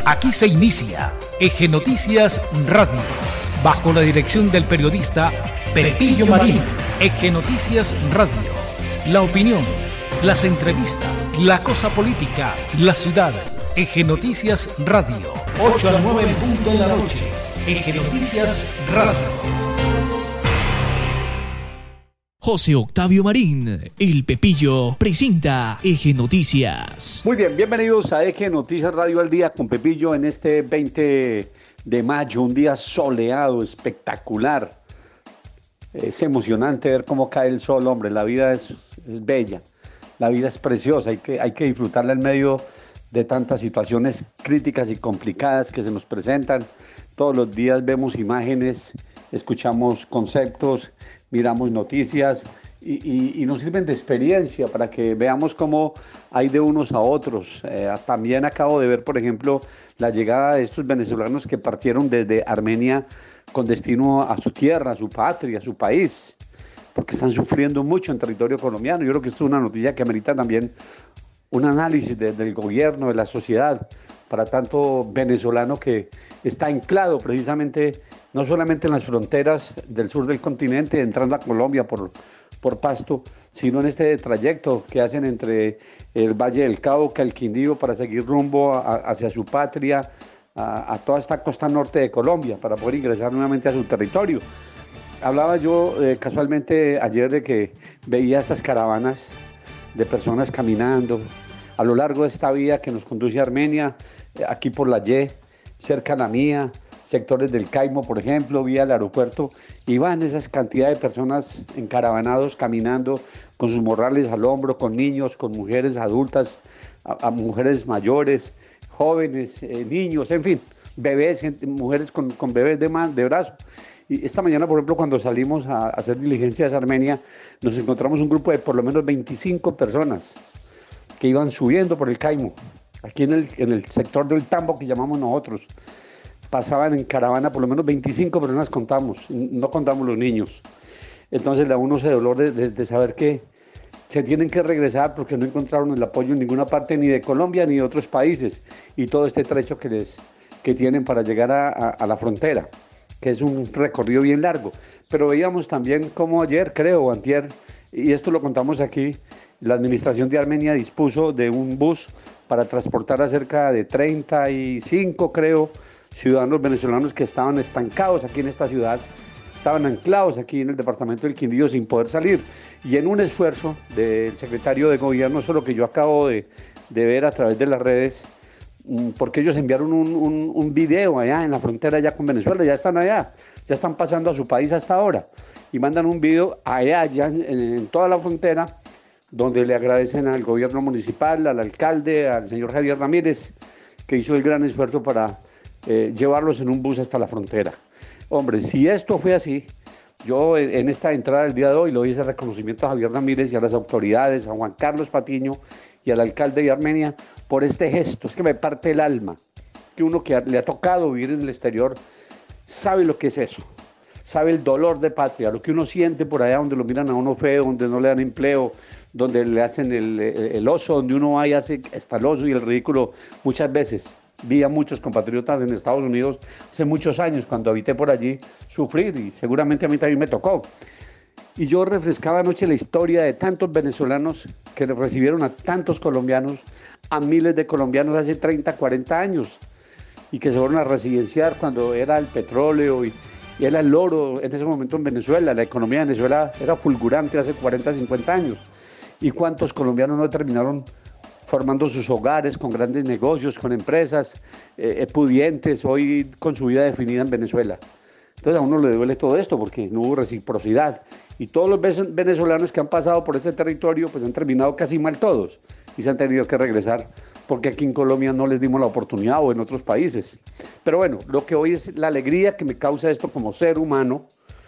Aquí se inicia Eje Noticias Radio, bajo la dirección del periodista Pepillo Marín. Eje Noticias Radio, la opinión, las entrevistas, la cosa política, la ciudad. Eje Noticias Radio, 8 a 9 en punto de la noche. Eje Noticias Radio. José Octavio Marín, el Pepillo, presenta Eje Noticias. Muy bien, bienvenidos a Eje Noticias Radio al Día con Pepillo en este 20 de mayo, un día soleado, espectacular. Es emocionante ver cómo cae el sol, hombre, la vida es bella, la vida es preciosa, hay que disfrutarla en medio de tantas situaciones críticas y complicadas que se nos presentan. Todos los días vemos imágenes, escuchamos conceptos, miramos noticias y nos sirven de experiencia para que veamos cómo hay de unos a otros. También acabo de ver, por ejemplo, la llegada de estos venezolanos que partieron desde Armenia con destino a su tierra, a su patria, a su país, porque están sufriendo mucho en territorio colombiano. Yo creo que esto es una noticia que amerita también un análisis del gobierno, de la sociedad, para tanto venezolano que está anclado precisamente no solamente en las fronteras del sur del continente, entrando a Colombia por Pasto, sino en este trayecto que hacen entre el Valle del Cauca, el Quindío, para seguir rumbo hacia su patria, a toda esta costa norte de Colombia, para poder ingresar nuevamente a su territorio. Hablaba yo casualmente ayer de que veía estas caravanas de personas caminando a lo largo de esta vía que nos conduce a Armenia, aquí por la Y, cerca a la mía, sectores del Caimo, por ejemplo, vía el aeropuerto, y van esas cantidades de personas encaravanados, caminando con sus morrales al hombro, con niños, con mujeres adultas, a mujeres mayores, jóvenes, niños, en fin, bebés, mujeres con bebés de brazo. Y esta mañana, por ejemplo, cuando salimos a hacer diligencias a Armenia, nos encontramos un grupo de por lo menos 25 personas que iban subiendo por el Caimo, aquí en el sector del Tambo que llamamos nosotros. Pasaban en caravana, por lo menos 25 personas contamos, no contamos los niños. Entonces a uno se dolor de saber que se tienen que regresar porque no encontraron el apoyo en ninguna parte, ni de Colombia ni de otros países, y todo este trecho que tienen para llegar a la frontera, que es un recorrido bien largo. Pero veíamos también como ayer, creo, o antier, y esto lo contamos aquí, la administración de Armenia dispuso de un bus para transportar a cerca de 35, creo, ciudadanos venezolanos que estaban estancados aquí en esta ciudad, estaban anclados aquí en el departamento del Quindío sin poder salir. Y en un esfuerzo del secretario de gobierno, eso es lo que yo acabo de ver a través de las redes, porque ellos enviaron un video allá en la frontera ya con Venezuela, ya están allá, ya están pasando a su país hasta ahora, y mandan un video allá en toda la frontera, donde le agradecen al gobierno municipal, al alcalde, al señor Javier Ramírez, que hizo el gran esfuerzo para llevarlos en un bus hasta la frontera. Hombre, si esto fue así, yo en esta entrada del día de hoy le doy ese reconocimiento a Javier Ramírez y a las autoridades, a Juan Carlos Patiño y al alcalde de Armenia por este gesto. Es que me parte el alma. Es que uno que le ha tocado vivir en el exterior sabe lo que es eso, sabe el dolor de patria, lo que uno siente por allá donde lo miran a uno feo, donde no le dan empleo, donde le hacen el oso, donde uno va y hace hasta el oso y el ridículo muchas veces. Vi a muchos compatriotas en Estados Unidos hace muchos años, cuando habité por allí, sufrir, y seguramente a mí también me tocó. Y yo refrescaba anoche la historia de tantos venezolanos que recibieron a tantos colombianos, a miles de colombianos hace 30, 40 años, y que se fueron a residenciar cuando era el petróleo y era el oro en ese momento en Venezuela. La economía de Venezuela era fulgurante hace 40, 50 años. ¿Y cuántos colombianos no terminaron formando sus hogares con grandes negocios, con empresas pudientes, hoy con su vida definida en Venezuela? Entonces a uno le duele todo esto porque no hubo reciprocidad. Y todos los venezolanos que han pasado por ese territorio pues han terminado casi mal todos y se han tenido que regresar porque aquí en Colombia no les dimos la oportunidad, o en otros países. Pero bueno, lo que hoy es la alegría que me causa esto como ser humano,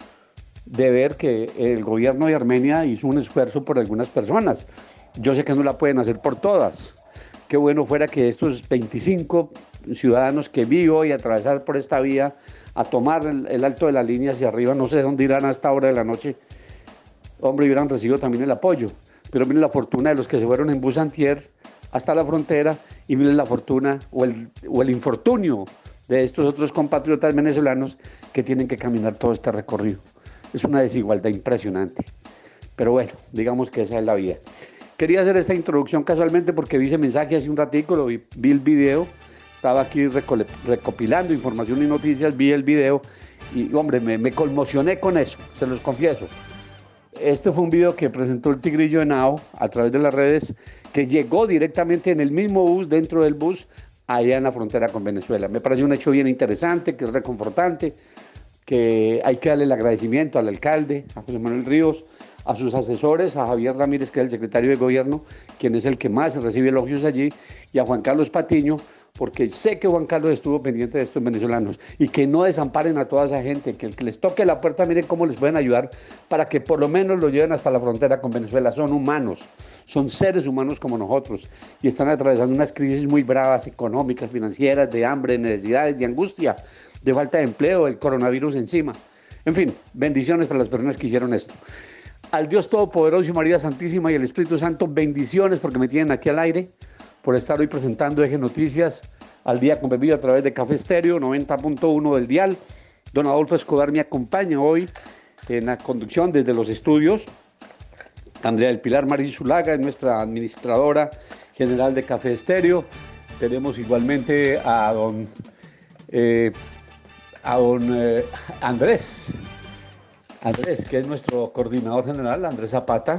de ver que el gobierno de Armenia hizo un esfuerzo por algunas personas. Yo sé que no la pueden hacer por todas. Qué bueno fuera que estos 25 ciudadanos que vi hoy atravesar por esta vía a tomar el alto de la línea hacia arriba, no sé dónde irán a esta hora de la noche, hombre, hubieran recibido también el apoyo. Pero miren la fortuna de los que se fueron en bus antier hasta la frontera y miren la fortuna o el infortunio de estos otros compatriotas venezolanos que tienen que caminar todo este recorrido. Es una desigualdad impresionante. Pero bueno, digamos que esa es la vida. Quería hacer esta introducción casualmente porque vi ese mensaje hace un ratico, vi el video, estaba aquí recopilando información y noticias, vi el video y hombre, me conmocioné con eso, se los confieso. Este fue un video que presentó el Tigrillo Henao a través de las redes, que llegó directamente en el mismo bus, dentro del bus, allá en la frontera con Venezuela. Me parece un hecho bien interesante, que es reconfortante, que hay que darle el agradecimiento al alcalde, a José Manuel Ríos, a sus asesores, a Javier Ramírez, que es el secretario de gobierno, quien es el que más recibe elogios allí, y a Juan Carlos Patiño, porque sé que Juan Carlos estuvo pendiente de estos venezolanos, y que no desamparen a toda esa gente, que el que les toque la puerta, miren cómo les pueden ayudar, para que por lo menos lo lleven hasta la frontera con Venezuela. Son humanos, son seres humanos como nosotros, y están atravesando unas crisis muy bravas, económicas, financieras, de hambre, de necesidades, de angustia, de falta de empleo, el coronavirus encima. En fin, bendiciones para las personas que hicieron esto. Al Dios Todopoderoso y María Santísima y el Espíritu Santo, bendiciones porque me tienen aquí al aire, por estar hoy presentando Eje Noticias al día con Pepillo a través de Café Estéreo 90.1 del dial. Don Adolfo Escobar me acompaña hoy en la conducción desde los estudios. Andrea del Pilar Marín Zulaga es nuestra administradora general de Café Estéreo. Tenemos igualmente a don Andrés, que es nuestro coordinador general, Andrés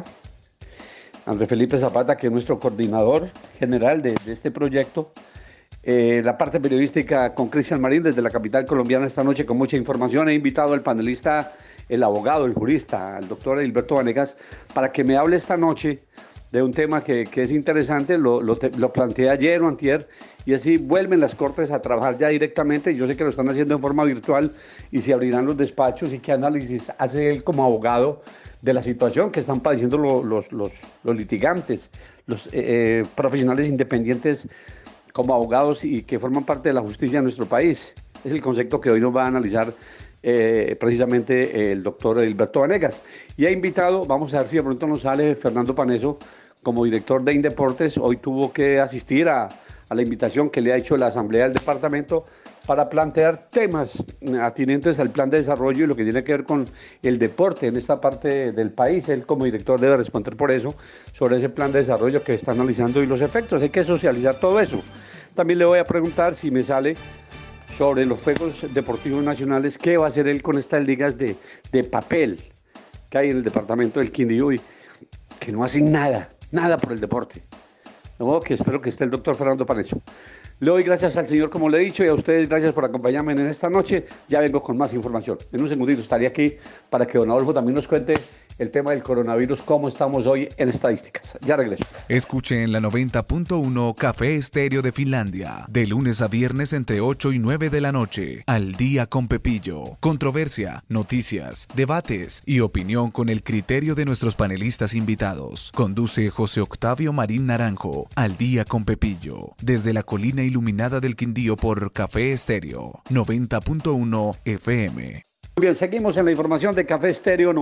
Felipe Zapata, que es nuestro coordinador general de este proyecto. La parte periodística con Cristian Marín desde la capital colombiana esta noche con mucha información. He invitado al panelista, el abogado, el jurista, al doctor Edilberto Vanegas, para que me hable esta noche de un tema que es interesante. Lo planteé ayer o antier, y así vuelven las Cortes a trabajar ya directamente. Yo sé que lo están haciendo en forma virtual y se abrirán los despachos. ¿Y qué análisis hace él como abogado de la situación que están padeciendo los litigantes, los profesionales independientes como abogados y que forman parte de la justicia de nuestro país? Es el concepto que hoy nos va a analizar precisamente el doctor Edilberto Vanegas. Y ha invitado, vamos a ver si de pronto nos sale Fernando Paneso como director de Indeportes. Hoy tuvo que asistir a la invitación que le ha hecho la Asamblea del Departamento para plantear temas atinentes al plan de desarrollo y lo que tiene que ver con el deporte en esta parte del país. Él como director debe responder por eso, sobre ese plan de desarrollo que está analizando y los efectos. Hay que socializar todo eso. También le voy a preguntar si me sale sobre los Juegos Deportivos Nacionales, qué va a hacer él con estas ligas de papel que hay en el departamento del Quindío y que no hacen nada por el deporte. De modo que espero que esté el doctor Fernando Paneso. Le doy gracias al Señor, como le he dicho, y a ustedes gracias por acompañarme en esta noche. Ya vengo con más información. En un segundito estaré aquí para que don Adolfo también nos cuente el tema del coronavirus, cómo estamos hoy en estadísticas. Ya regreso. Escuche en la 90.1 Café Estéreo de Finlandia, de lunes a viernes entre 8 y 9 de la noche, al día con Pepillo. Controversia, noticias, debates y opinión con el criterio de nuestros panelistas invitados. Conduce José Octavio Marín Naranjo, al día con Pepillo, desde la colina iluminada del Quindío por Café Estéreo 90.1 FM. Bien, seguimos en la información de Café Estéreo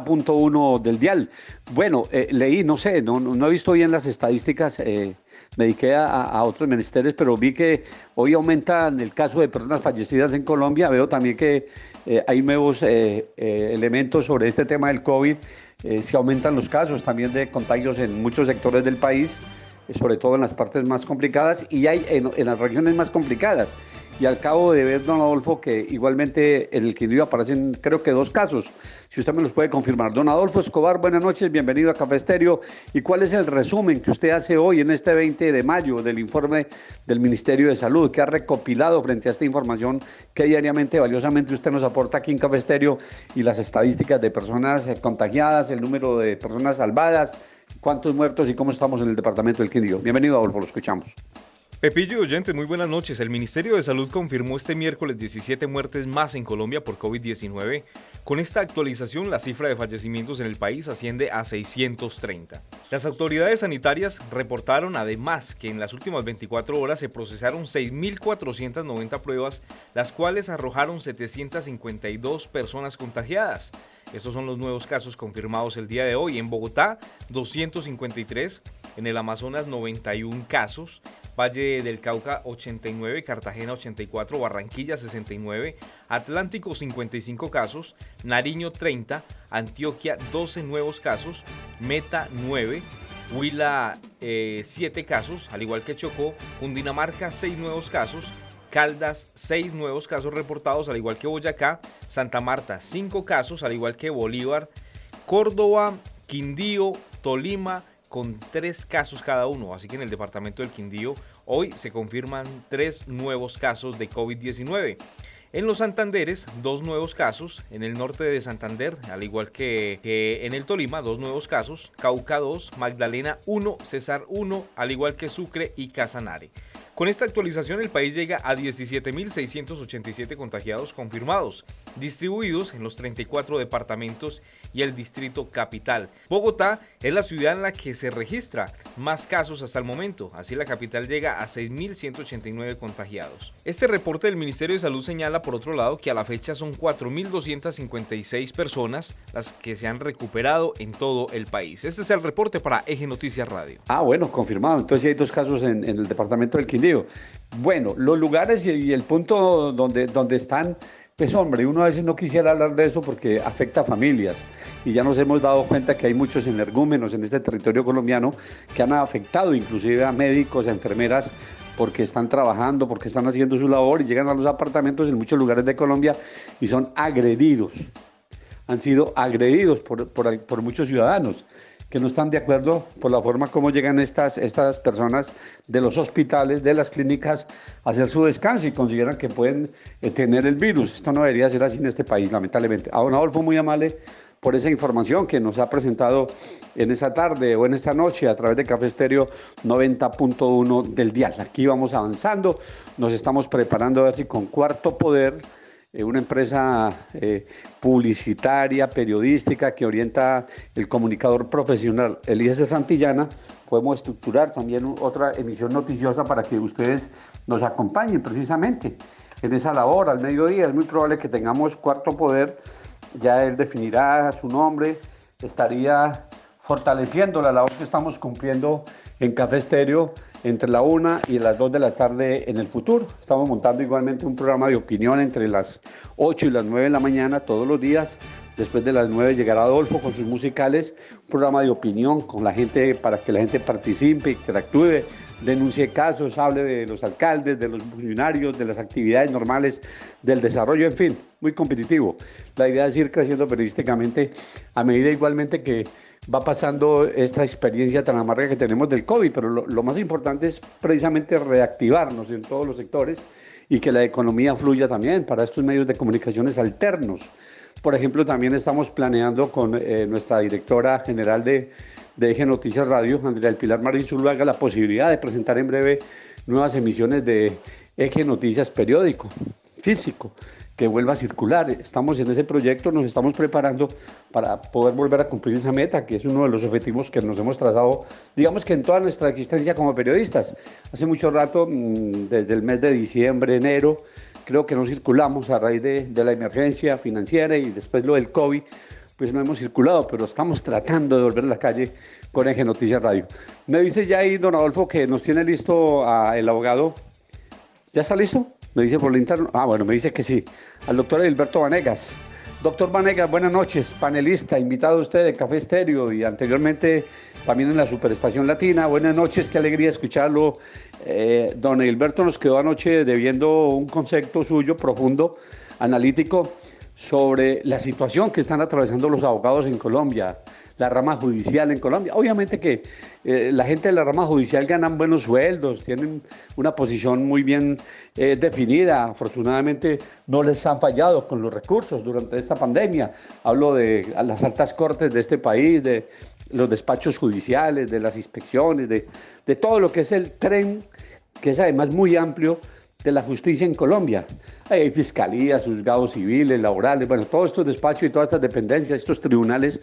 90.1 del dial. Bueno, leí, no sé, no he visto bien las estadísticas, me dediqué a otros menesteres, pero vi que hoy aumenta en el caso de personas fallecidas en Colombia. Veo también que hay nuevos elementos sobre este tema del COVID. Se aumentan los casos también de contagios en muchos sectores del país, sobre todo en las partes más complicadas y hay en las regiones más complicadas. Y al cabo de ver, don Adolfo, que igualmente en el Quindío aparecen creo que 2 casos, si usted me los puede confirmar. Don Adolfo Escobar, buenas noches, bienvenido a Café Estéreo. ¿Y cuál es el resumen que usted hace hoy en este 20 de mayo del informe del Ministerio de Salud, que ha recopilado frente a esta información que diariamente, valiosamente usted nos aporta aquí en Café Estéreo, y las estadísticas de personas contagiadas, el número de personas salvadas, cuántos muertos y cómo estamos en el departamento del Quindío? Bienvenido, Adolfo, lo escuchamos. Pepillo y oyentes, muy buenas noches. El Ministerio de Salud confirmó este miércoles 17 muertes más en Colombia por COVID-19. Con esta actualización, la cifra de fallecimientos en el país asciende a 630. Las autoridades sanitarias reportaron además que en las últimas 24 horas se procesaron 6.490 pruebas, las cuales arrojaron 752 personas contagiadas. Estos son los nuevos casos confirmados el día de hoy. En Bogotá, 253, en el Amazonas 91 casos, Valle del Cauca 89, Cartagena 84, Barranquilla 69, Atlántico 55 casos, Nariño 30, Antioquia 12 nuevos casos, Meta 9, Huila 7 casos, al igual que Chocó, Cundinamarca 6 nuevos casos, Caldas 6 nuevos casos reportados, al igual que Boyacá, Santa Marta 5 casos, al igual que Bolívar, Córdoba, Quindío, Tolima, con 3 casos cada uno, así que en el departamento del Quindío hoy se confirman 3 nuevos casos de COVID-19. En los Santanderes, 2 nuevos casos, en el norte de Santander, al igual que en el Tolima, 2 nuevos casos, Cauca 2, Magdalena 1, Cesar 1, al igual que Sucre y Casanare. Con esta actualización el país llega a 17.687 contagiados confirmados, distribuidos en los 34 departamentos y el distrito capital. Bogotá es la ciudad en la que se registra más casos hasta el momento, así la capital llega a 6.189 contagiados. Este reporte del Ministerio de Salud señala por otro lado que a la fecha son 4.256 personas las que se han recuperado en todo el país. Este es el reporte para Eje Noticias Radio. Bueno, confirmado. Entonces hay 2 casos en el departamento del Quindío. Bueno, los lugares y el punto donde están, pues hombre, uno a veces no quisiera hablar de eso porque afecta a familias y ya nos hemos dado cuenta que hay muchos energúmenos en este territorio colombiano que han afectado inclusive a médicos, a enfermeras, porque están trabajando, porque están haciendo su labor y llegan a los apartamentos en muchos lugares de Colombia y son agredidos. Han sido agredidos por muchos ciudadanos que no están de acuerdo por la forma como llegan estas personas de los hospitales, de las clínicas, a hacer su descanso y consideran que pueden tener el virus. Esto no debería ser así en este país, lamentablemente. A don Adolfo, muy amable por esa información que nos ha presentado en esta tarde o en esta noche a través de Café Estéreo 90.1 del dial. Aquí vamos avanzando, nos estamos preparando a ver si con Cuarto Poder, una empresa publicitaria, periodística que orienta el comunicador profesional Eliezer Santillana, podemos estructurar también otra emisión noticiosa para que ustedes nos acompañen precisamente en esa labor al mediodía. Es muy probable que tengamos Cuarto Poder, ya él definirá su nombre, estaría fortaleciendo la labor que estamos cumpliendo en Café Estéreo entre la 1 y las 2 de la tarde en el futuro. Estamos montando igualmente un programa de opinión entre las 8 y las 9 de la mañana todos los días. Después de las 9 llegará Adolfo con sus musicales, un programa de opinión con la gente para que la gente participe, interactúe, denuncie casos, hable de los alcaldes, de los funcionarios, de las actividades normales, del desarrollo, en fin, muy competitivo. La idea es ir creciendo periodísticamente a medida igualmente que va pasando esta experiencia tan amarga que tenemos del COVID, pero lo más importante es precisamente reactivarnos en todos los sectores y que la economía fluya también para estos medios de comunicaciones alternos. Por ejemplo, también estamos planeando con nuestra directora general de Eje Noticias Radio, Andrea del Pilar Marín Zuluaga, la posibilidad de presentar en breve nuevas emisiones de Eje Noticias periódico, físico, que vuelva a circular. Estamos en ese proyecto, nos estamos preparando para poder volver a cumplir esa meta, que es uno de los objetivos que nos hemos trazado, digamos que en toda nuestra existencia como periodistas. Hace mucho rato, desde el mes de diciembre, enero, creo que no circulamos a raíz de la emergencia financiera y después lo del COVID, pues no hemos circulado, pero estamos tratando de volver a la calle con Eje Noticias Radio. Me dice ya ahí don Adolfo que nos tiene listo el abogado. ¿Ya está listo? Me dice por el interno. Bueno, me dice que sí. Al doctor Edilberto Vanegas. Doctor Vanegas, buenas noches. Panelista, invitado usted de Café Estéreo y anteriormente también en la Superestación Latina. Buenas noches, qué alegría escucharlo. Don Edilberto nos quedó anoche debiendo un concepto suyo profundo, analítico, sobre la situación que están atravesando los abogados en Colombia, la rama judicial en Colombia. Obviamente que la gente de la rama judicial ganan buenos sueldos, tienen una posición muy bien definida. Afortunadamente no les han fallado con los recursos durante esta pandemia. Hablo de las altas cortes de este país, de los despachos judiciales, de las inspecciones, de todo lo que es el tren, que es además muy amplio, de la justicia en Colombia. Hay fiscalías, juzgados civiles, laborales, bueno, todos estos despachos y todas estas dependencias, estos tribunales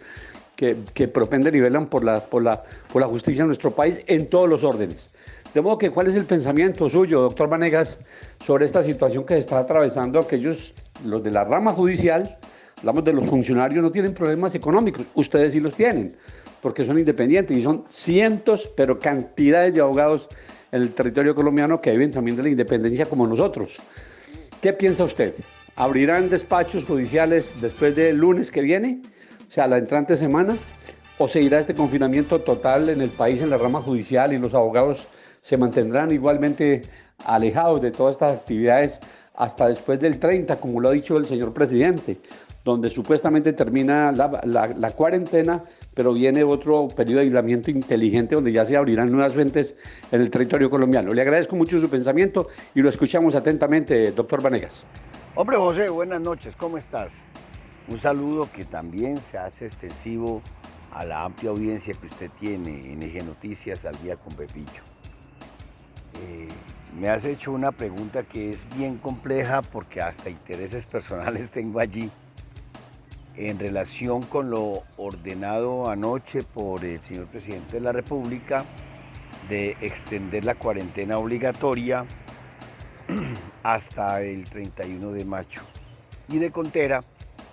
que propenden y velan por la justicia en nuestro país en todos los órdenes. De modo que, ¿cuál es el pensamiento suyo, doctor Vanegas, sobre esta situación que se está atravesando? Aquellos, los de la rama judicial, hablamos de los funcionarios, no tienen problemas económicos, ustedes sí los tienen, porque son independientes y son cientos, pero cantidades de abogados en el territorio colombiano que viven también de la independencia como nosotros. ¿Qué piensa usted? ¿Abrirán despachos judiciales después del lunes que viene? O sea, la entrante semana. ¿O seguirá este confinamiento total en el país, en la rama judicial, y los abogados se mantendrán igualmente alejados de todas estas actividades hasta después del 30, como lo ha dicho el señor presidente, donde supuestamente termina la cuarentena, pero viene otro periodo de aislamiento inteligente donde ya se abrirán nuevas fuentes en el territorio colombiano? Le agradezco mucho su pensamiento y lo escuchamos atentamente, doctor Vanegas. Hombre, José, buenas noches, ¿cómo estás? Un saludo que también se hace extensivo a la amplia audiencia que usted tiene en Eje Noticias al día con Pepillo. Me has hecho una pregunta que es bien compleja porque hasta intereses personales tengo allí en relación con lo ordenado anoche por el señor presidente de la República de extender la cuarentena obligatoria hasta el 31 de mayo. Y de contera,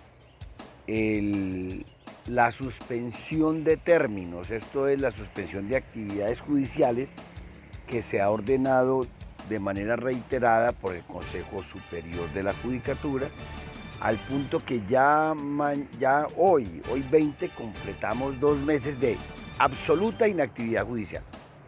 la suspensión de términos, esto es la suspensión de actividades judiciales que se ha ordenado de manera reiterada por el Consejo Superior de la Judicatura, al punto que ya hoy 20, completamos 2 meses de absoluta inactividad judicial.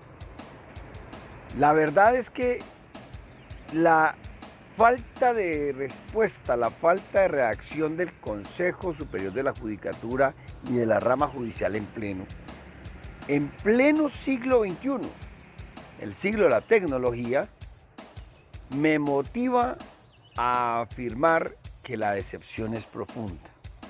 La verdad es que la falta de respuesta, la falta de reacción del Consejo Superior de la Judicatura y de la rama judicial en pleno siglo XXI, el siglo de la tecnología, me motiva a afirmar que la decepción es profunda.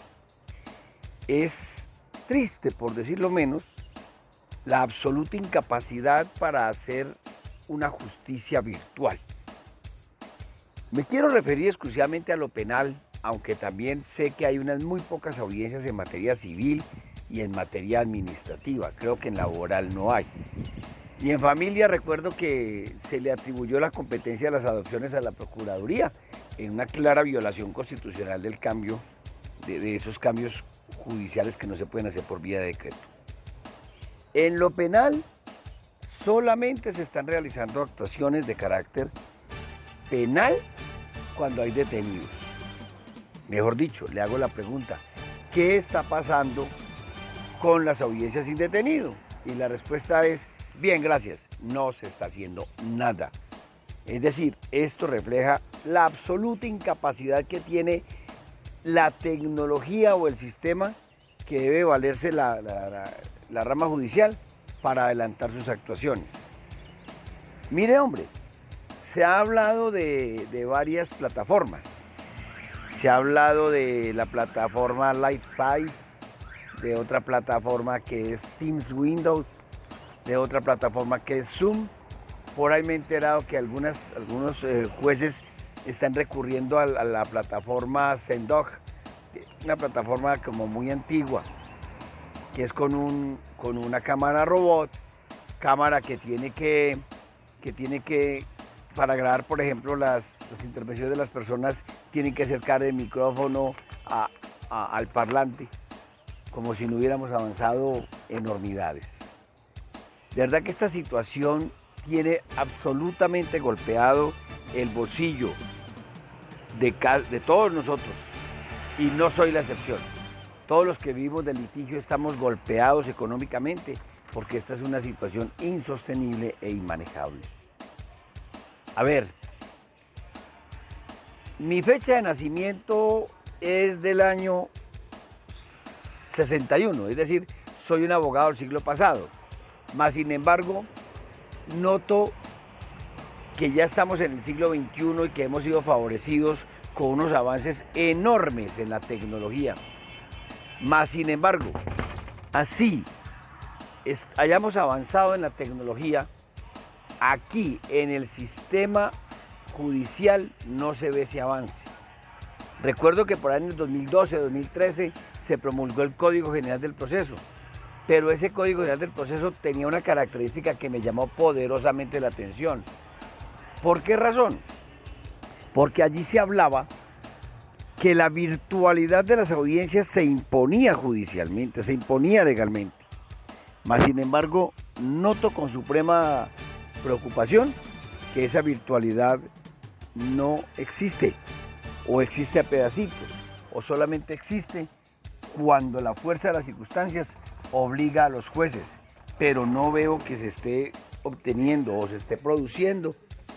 Es triste, por decirlo menos, la absoluta incapacidad para hacer una justicia virtual. Me quiero referir exclusivamente a lo penal, aunque también sé que hay unas muy pocas audiencias en materia civil y en materia administrativa. Creo que en laboral no hay. Y en familia recuerdo que se le atribuyó la competencia de las adopciones a la Procuraduría, en una clara violación constitucional del cambio, de esos cambios judiciales que no se pueden hacer por vía de decreto. En lo penal solamente se están realizando actuaciones de carácter penal cuando hay detenidos. Mejor dicho, le hago la pregunta, ¿qué está pasando con las audiencias sin detenido? Y la respuesta es, bien, gracias, no se está haciendo nada. Es decir, esto refleja la absoluta incapacidad que tiene la tecnología o el sistema que debe valerse la rama judicial para adelantar sus actuaciones. Mire, hombre, se ha hablado de varias plataformas. Se ha hablado de la plataforma LifeSize, de otra plataforma que es Teams Windows, de otra plataforma que es Zoom. Por ahí me he enterado que algunos jueces están recurriendo a la plataforma Zendog, una plataforma como muy antigua, que es con una cámara robot, cámara que tiene que para grabar, por ejemplo, las intervenciones de las personas, tienen que acercar el micrófono al parlante, como si no hubiéramos avanzado enormidades. De verdad que esta situación tiene absolutamente golpeado el bolsillo de todos nosotros, y no soy la excepción. Todos los que vivimos del litigio estamos golpeados económicamente porque esta es una situación insostenible e inmanejable. A ver, mi fecha de nacimiento es del año 61, es decir, soy un abogado del siglo pasado. Mas, sin embargo, noto que ya estamos en el siglo XXI y que hemos sido favorecidos con unos avances enormes en la tecnología. Mas, sin embargo, así hayamos avanzado en la tecnología, aquí en el sistema judicial no se ve ese avance. Recuerdo que por ahí en el 2012, 2013 se promulgó el Código General del Proceso, pero ese Código General del Proceso tenía una característica que me llamó poderosamente la atención. ¿Por qué razón? Porque allí se hablaba que la virtualidad de las audiencias se imponía judicialmente, se imponía legalmente. Mas, sin embargo, noto con suprema preocupación que esa virtualidad no existe, o existe a pedacitos, o solamente existe cuando la fuerza de las circunstancias obliga a los jueces, pero no veo que se esté obteniendo o se esté produciendo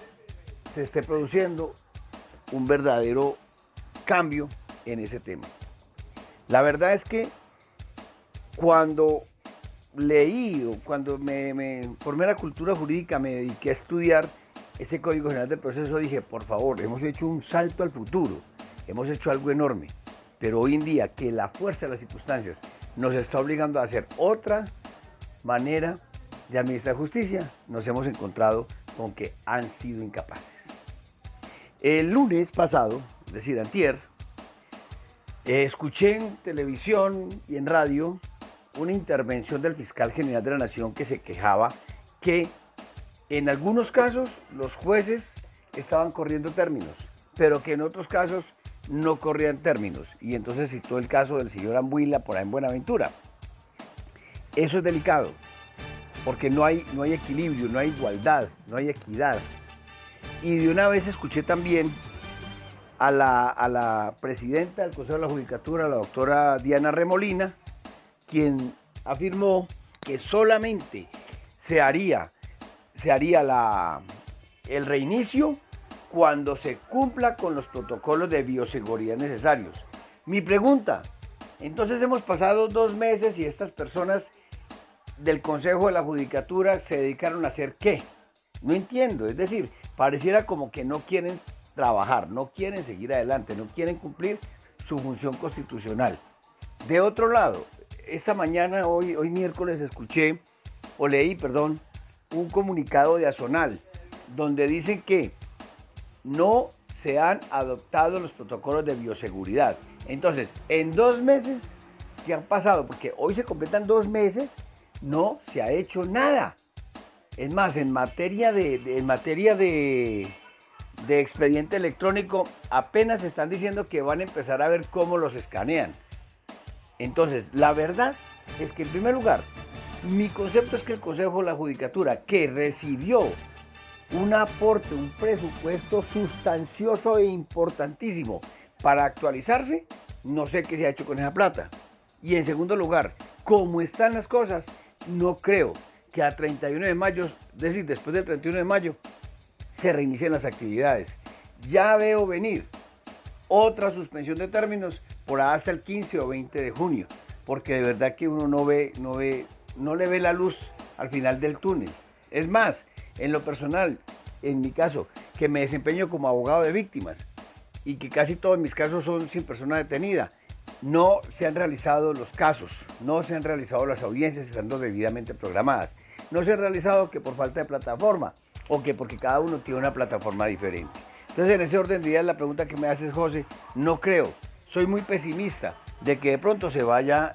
un verdadero cambio en ese tema. La verdad es que cuando leí o cuando me formé la cultura jurídica, me dediqué a estudiar ese Código General del Proceso, dije, por favor, hemos hecho un salto al futuro, hemos hecho algo enorme, pero hoy en día que la fuerza de las circunstancias nos está obligando a hacer otra manera de administrar justicia, nos hemos encontrado con que han sido incapaces. El lunes pasado, es decir, antier, escuché en televisión y en radio una intervención del fiscal general de la Nación que se quejaba que en algunos casos los jueces estaban corriendo términos, pero que en otros casos no corrían términos. Y entonces citó el caso del señor Ambuila por ahí en Buenaventura. Eso es delicado, porque no hay equilibrio, no hay igualdad, no hay equidad. Y de una vez escuché también a la presidenta del Consejo de la Judicatura, la doctora Diana Remolina, quien afirmó que solamente se haría el reinicio cuando se cumpla con los protocolos de bioseguridad necesarios. Mi pregunta, entonces hemos pasado 2 meses y estas personas del Consejo de la Judicatura se dedicaron a hacer ¿qué? No entiendo, es decir, pareciera como que no quieren trabajar, no quieren seguir adelante, no quieren cumplir su función constitucional. De otro lado, esta mañana, hoy miércoles, leí un comunicado de Azonal, donde dicen que no se han adoptado los protocolos de bioseguridad. Entonces, en 2 meses que han pasado, porque hoy se completan 2 meses, no se ha hecho nada. Es más, en materia de expediente electrónico, apenas están diciendo que van a empezar a ver cómo los escanean. Entonces, la verdad es que, en primer lugar, mi concepto es que el Consejo de la Judicatura, que recibió un aporte, un presupuesto sustancioso e importantísimo para actualizarse, no sé qué se ha hecho con esa plata. Y en segundo lugar, como están las cosas, no creo que a 31 de mayo, es decir, después del 31 de mayo, se reinicien las actividades. Ya veo venir otra suspensión de términos por hasta el 15 o 20 de junio, porque de verdad que uno no le ve la luz al final del túnel. Es más, en lo personal, en mi caso, que me desempeño como abogado de víctimas y que casi todos mis casos son sin persona detenida, no se han realizado los casos, no se han realizado las audiencias estando debidamente programadas, no se han realizado que por falta de plataforma o que porque cada uno tiene una plataforma diferente. Entonces, en ese orden de ideas, la pregunta que me haces, José, no creo, soy muy pesimista de que de pronto se vaya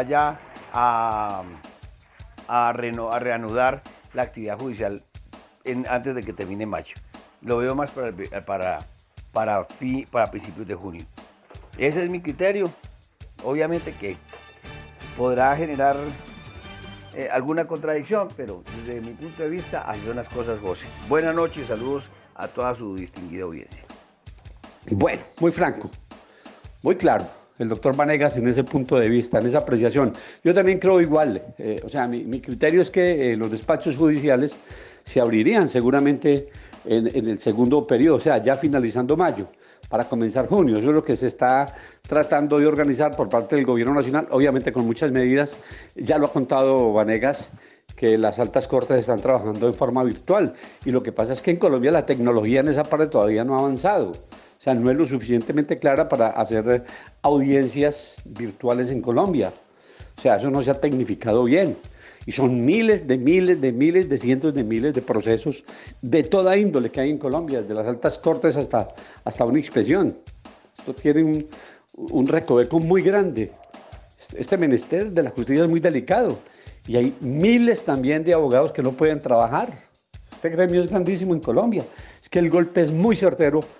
a reanudar la actividad judicial antes de que termine mayo. Lo veo más para principios de junio. Ese es mi criterio. Obviamente que podrá generar alguna contradicción, pero desde mi punto de vista, así son las cosas, José. Buenas noches y saludos a toda su distinguida audiencia. Bueno, muy franco, muy claro. El doctor Vanegas en ese punto de vista, en esa apreciación. Yo también creo igual. Mi criterio es que los despachos judiciales se abrirían seguramente en el segundo periodo, o sea, ya finalizando mayo, para comenzar junio. Eso es lo que se está tratando de organizar por parte del gobierno nacional, obviamente con muchas medidas. Ya lo ha contado Vanegas, que las altas cortes están trabajando en forma virtual. Y lo que pasa es que en Colombia la tecnología en esa parte todavía no ha avanzado. O sea, no es lo suficientemente clara para hacer audiencias virtuales en Colombia. O sea, eso no se ha tecnificado bien. Y son miles, de cientos de miles de procesos de toda índole que hay en Colombia, desde las altas cortes hasta una inspección. Esto tiene un recoveco muy grande. Este menester de la justicia es muy delicado. Y hay miles también de abogados que no pueden trabajar. Este gremio es grandísimo en Colombia. Es que el golpe es muy certero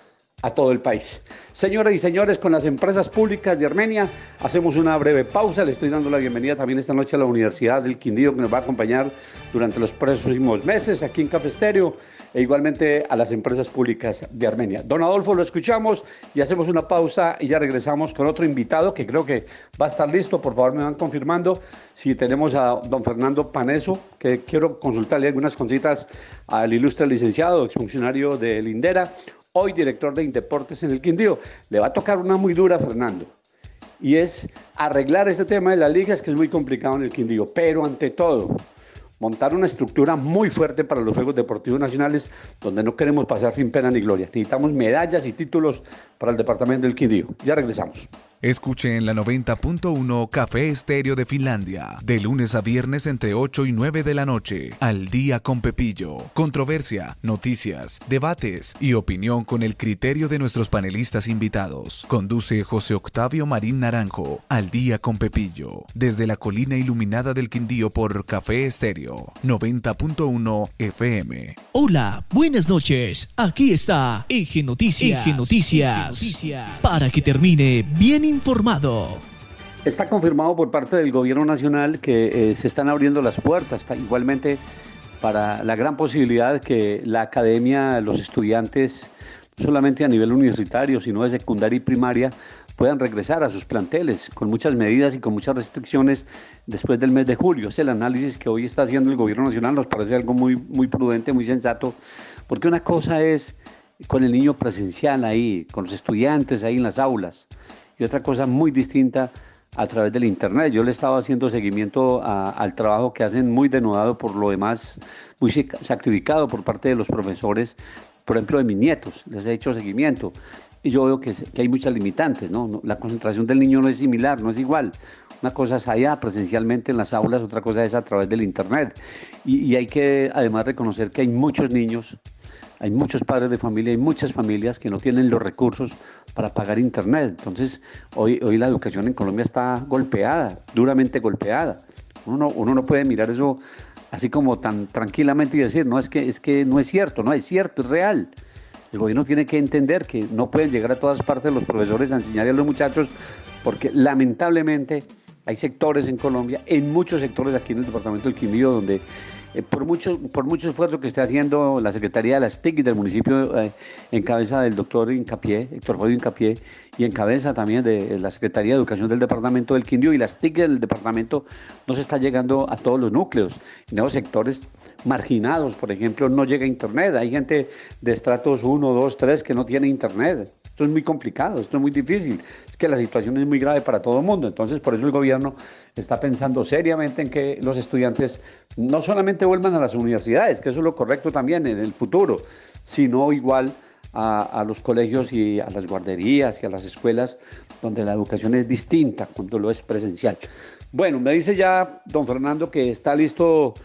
a todo el país. Señoras y señores, con las empresas públicas de Armenia hacemos una breve pausa. Le estoy dando la bienvenida también esta noche a la Universidad del Quindío, que nos va a acompañar durante los próximos meses aquí en Café Estéreo, e igualmente a las empresas públicas de Armenia. Don Adolfo, lo escuchamos y hacemos una pausa y ya regresamos con otro invitado que creo que va a estar listo. Por favor, me van confirmando si tenemos a don Fernando Paneso, que quiero consultarle algunas cositas al ilustre licenciado, exfuncionario de Lindera, hoy director de Indeportes en el Quindío. Le va a tocar una muy dura, Fernando, y es arreglar este tema de las ligas, que es muy complicado en el Quindío, pero ante todo, montar una estructura muy fuerte para los Juegos Deportivos Nacionales, donde no queremos pasar sin pena ni gloria. Necesitamos medallas y títulos para el departamento del Quindío. Ya regresamos. Escuche en la 90.1 Café Estéreo de Finlandia, de lunes a viernes entre 8 y 9 de la noche, al día con Pepillo. Controversia, noticias, debates y opinión con el criterio de nuestros panelistas invitados. Conduce José Octavio Marín Naranjo, al día con Pepillo, desde la colina iluminada del Quindío por Café Estéreo, 90.1 FM. Hola, buenas noches. Aquí está Eje Noticias. Eje Noticias. Para que termine bien informado. Está confirmado por parte del gobierno nacional que se están abriendo las puertas, igualmente para la gran posibilidad que la academia, los estudiantes, no solamente a nivel universitario, sino de secundaria y primaria, puedan regresar a sus planteles con muchas medidas y con muchas restricciones después del mes de julio. Es el análisis que hoy está haciendo el gobierno nacional, nos parece algo muy, muy prudente, muy sensato, porque una cosa es con el niño presencial ahí, con los estudiantes ahí en las aulas, y otra cosa muy distinta a través del internet. Yo le estaba haciendo seguimiento al trabajo que hacen, muy denodado por lo demás, muy sacrificado por parte de los profesores, por ejemplo de mis nietos, les he hecho seguimiento, y yo veo que hay muchas limitantes, ¿no? La concentración del niño no es similar, no es igual. Una cosa es allá presencialmente en las aulas, otra cosa es a través del internet, y hay que además reconocer que hay muchos niños, hay muchos padres de familia, hay muchas familias que no tienen los recursos para pagar internet. Entonces, hoy la educación en Colombia está golpeada, duramente golpeada. Uno no puede mirar eso así como tan tranquilamente y decir, no, es que no es cierto, no es cierto, es real. El gobierno tiene que entender que no pueden llegar a todas partes los profesores a enseñarle a los muchachos, porque lamentablemente hay sectores en Colombia, en muchos sectores aquí en el departamento del Quindío, donde por mucho esfuerzo que esté haciendo la Secretaría de las TIC del municipio, en cabeza del doctor Héctor Fabio Hincapié, y en cabeza también de la Secretaría de Educación del departamento del Quindío, y las TIC del departamento, no se está llegando a todos los núcleos. En esos sectores marginados, por ejemplo, no llega internet. Hay gente de estratos 1, 2, 3 que no tiene internet. Esto es muy complicado, esto es muy difícil. Es que la situación es muy grave para todo el mundo. Entonces, por eso el gobierno está pensando seriamente en que los estudiantes no solamente vuelvan a las universidades, que eso es lo correcto también en el futuro, sino igual a los colegios y a las guarderías y a las escuelas donde la educación es distinta cuando lo es presencial. Bueno, me dice ya don Fernando que está listo,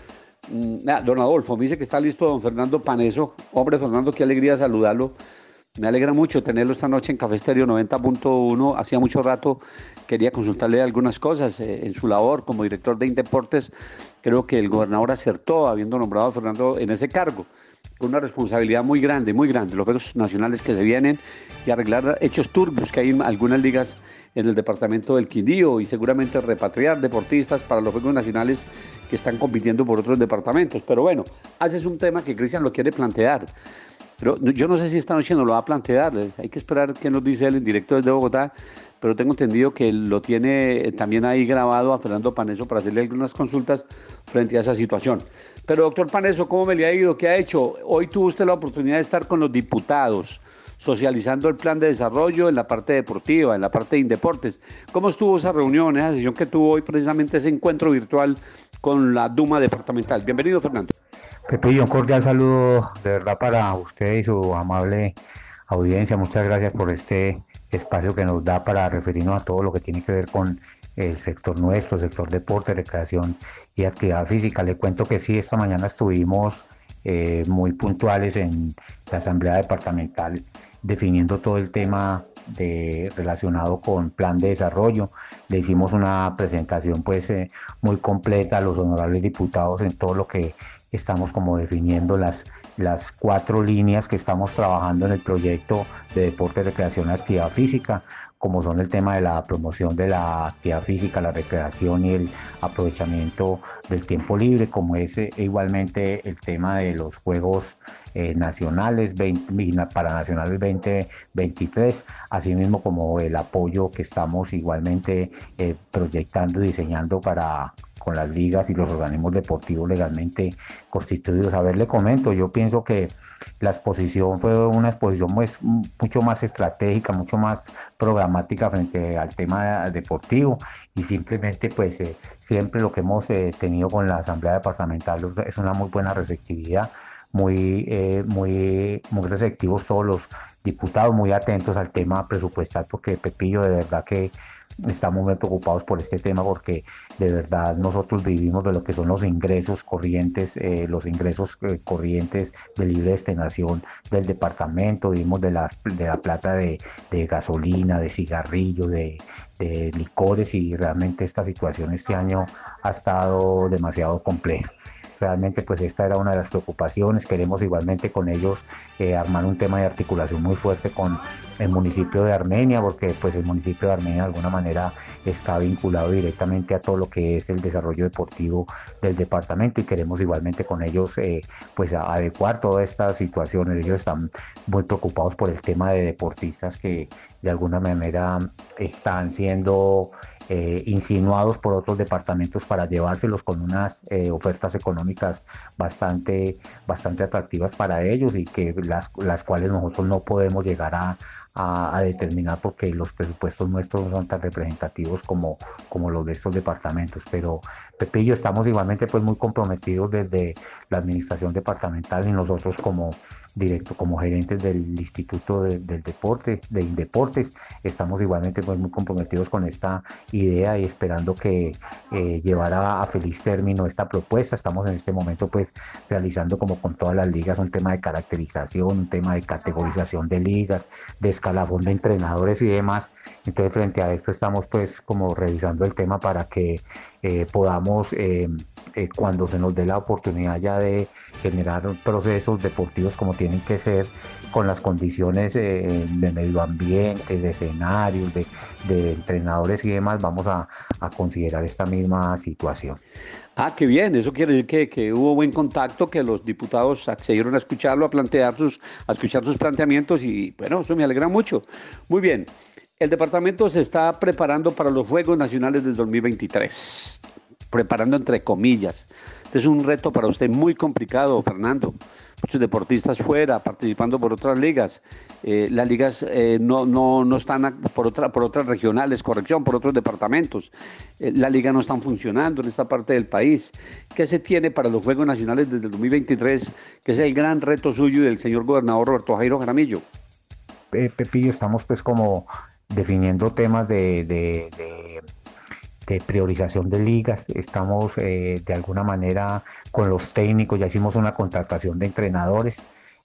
don Adolfo, me dice que está listo don Fernando Paneso. Hombre, Fernando, qué alegría saludarlo. Me alegra mucho tenerlo esta noche en Café Estéreo 90.1. Hacía mucho rato quería consultarle algunas cosas en su labor como director de Indeportes. Creo que el gobernador acertó habiendo nombrado a Fernando en ese cargo, con una responsabilidad muy grande, los Juegos Nacionales que se vienen, y arreglar hechos turbios que hay en algunas ligas en el departamento del Quindío, y seguramente repatriar deportistas para los Juegos Nacionales que están compitiendo por otros departamentos. Pero bueno, ese es un tema que Cristian lo quiere plantear. Pero yo no sé si esta noche nos lo va a plantear, hay que esperar qué nos dice él en directo desde Bogotá, pero tengo entendido que él lo tiene también ahí grabado a Fernando Paneso para hacerle algunas consultas frente a esa situación. Pero doctor Paneso, ¿cómo me le ha ido? ¿Qué ha hecho? Hoy tuvo usted la oportunidad de estar con los diputados, socializando el plan de desarrollo en la parte deportiva, en la parte de Indeportes. ¿Cómo estuvo esa reunión, esa sesión que tuvo hoy, precisamente ese encuentro virtual con la Duma departamental? Bienvenido, Fernando. Pepillo, un cordial saludo de verdad para usted y su amable audiencia. Muchas gracias por este espacio que nos da para referirnos a todo lo que tiene que ver con el sector nuestro, sector deporte, recreación y actividad física. Le cuento que sí, esta mañana estuvimos muy puntuales en la Asamblea Departamental definiendo todo el tema relacionado con plan de desarrollo. Le hicimos una presentación muy completa a los honorables diputados en todo lo que estamos como definiendo las las 4 líneas que estamos trabajando en el proyecto de deporte, recreación y actividad física, como son el tema de la promoción de la actividad física, la recreación y el aprovechamiento del tiempo libre, como es igualmente el tema de los Juegos Nacionales Paranacionales 2023, asimismo como el apoyo que estamos igualmente proyectando y diseñando con las ligas y los organismos deportivos legalmente constituidos. A ver, le comento, yo pienso que la exposición fue una exposición mucho más estratégica, mucho más programática frente al tema deportivo, y simplemente pues siempre lo que hemos tenido con la Asamblea Departamental es una muy buena receptividad, muy receptivos todos los diputados, muy atentos al tema presupuestal, porque Pepillo, de verdad que estamos muy preocupados por este tema, porque de verdad nosotros vivimos de lo que son los ingresos corrientes, de libre destinación del departamento, vivimos de la plata de gasolina, de cigarrillos, de licores, y realmente esta situación este año ha estado demasiado compleja. Realmente pues esta era una de las preocupaciones. Queremos igualmente con ellos armar un tema de articulación muy fuerte con el municipio de Armenia, porque pues el municipio de Armenia de alguna manera está vinculado directamente a todo lo que es el desarrollo deportivo del departamento, y queremos igualmente con ellos pues adecuar todas estas situaciones. Ellos están muy preocupados por el tema de deportistas que de alguna manera están siendo insinuados por otros departamentos para llevárselos con unas ofertas económicas bastante atractivas para ellos, y que las cuales nosotros no podemos llegar a determinar, porque los presupuestos nuestros no son tan representativos como los de estos departamentos. Pero Pepillo, estamos igualmente pues muy comprometidos desde la administración departamental, y nosotros como gerentes del Instituto del Deporte, de Indeportes, estamos igualmente pues muy comprometidos con esta idea y esperando que llevara a feliz término esta propuesta. Estamos en este momento pues realizando, como con todas las ligas, un tema de caracterización, un tema de categorización de ligas, de escalafón de entrenadores y demás. Entonces, frente a esto estamos pues como revisando el tema para que podamos cuando se nos dé la oportunidad ya de generar procesos deportivos como tienen que ser, con las condiciones de medio ambiente, de escenarios, de entrenadores y demás, vamos a considerar esta misma situación. Ah, qué bien, eso quiere decir que hubo buen contacto, que los diputados accedieron a escucharlo, a escuchar sus planteamientos, y bueno, eso me alegra mucho. Muy bien, el departamento se está preparando para los Juegos Nacionales del 2023, preparando entre comillas. Este es un reto para usted muy complicado, Fernando. Muchos deportistas fuera, participando por otras ligas. Las ligas no están por otras regionales, por otros departamentos. Las ligas no están funcionando en esta parte del país. ¿Qué se tiene para los Juegos Nacionales desde el 2023? Que es el gran reto suyo y del señor gobernador Roberto Jairo Jaramillo. Pepillo, estamos pues como definiendo temas de priorización de ligas. Estamos de alguna manera con los técnicos, ya hicimos una contratación de entrenadores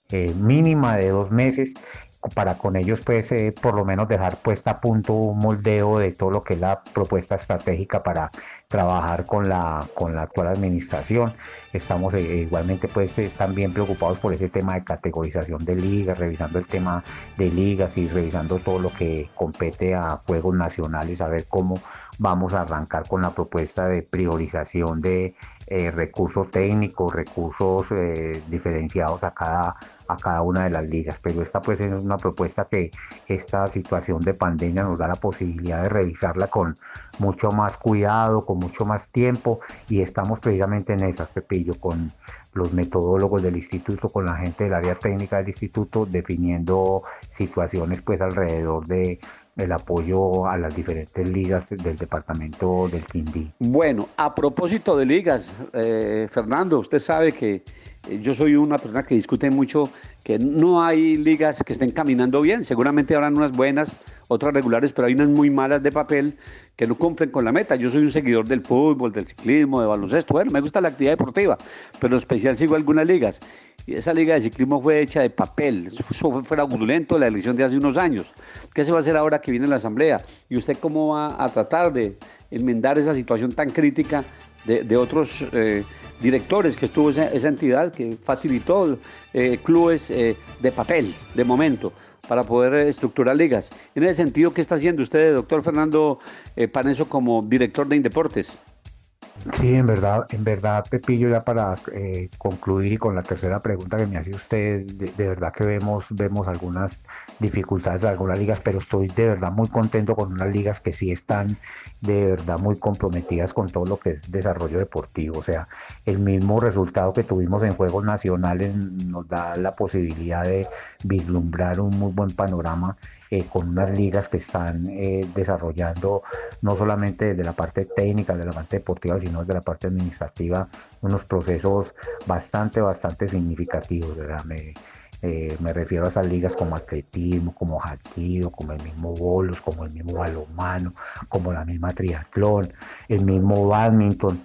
mínima de 2 meses, para con ellos pues por lo menos dejar puesta a punto un moldeo de todo lo que es la propuesta estratégica para trabajar con la actual administración. Estamos igualmente pues también preocupados por ese tema de categorización de ligas, revisando el tema de ligas y revisando todo lo que compete a juegos nacionales, a ver cómo vamos a arrancar con la propuesta de priorización de recursos técnicos, recursos diferenciados a cada una de las ligas. Pero esta pues es una propuesta que esta situación de pandemia nos da la posibilidad de revisarla con mucho más cuidado, con mucho más tiempo, y estamos precisamente en esas, Pepillo, con los metodólogos del instituto, con la gente del área técnica del instituto, definiendo situaciones pues alrededor de el apoyo a las diferentes ligas del departamento del Quindío. Bueno, a propósito de ligas, Fernando, usted sabe que yo soy una persona que discute mucho que no hay ligas que estén caminando bien. Seguramente habrán unas buenas, otras regulares, pero hay unas muy malas de papel que no cumplen con la meta. Yo soy un seguidor del fútbol, del ciclismo, de baloncesto. Bueno, me gusta la actividad deportiva, pero en especial sigo algunas ligas. Y esa liga de ciclismo fue hecha de papel. Eso fue fraudulento la elección de hace unos años. ¿Qué se va a hacer ahora que viene la asamblea? ¿Y usted cómo va a tratar de enmendar esa situación tan crítica de otros directores que estuvo esa entidad que facilitó clubes de papel, de momento, para poder estructurar ligas. En ese sentido, ¿qué está haciendo usted, doctor Fernando Paneso, como director de Indeportes? Sí, en verdad, Pepillo, ya para concluir y con la tercera pregunta que me hace usted, de verdad que vemos algunas dificultades de algunas ligas, pero estoy de verdad muy contento con unas ligas que sí están de verdad muy comprometidas con todo lo que es desarrollo deportivo. O sea, el mismo resultado que tuvimos en Juegos Nacionales nos da la posibilidad de vislumbrar un muy buen panorama con unas ligas que están desarrollando no solamente desde la parte técnica, de la parte deportiva, sino desde la parte administrativa, unos procesos bastante significativos, ¿verdad? Me refiero a esas ligas como atletismo, como hackido, como el mismo bolos, como el mismo balonmano, como la misma triatlón, el mismo bádminton,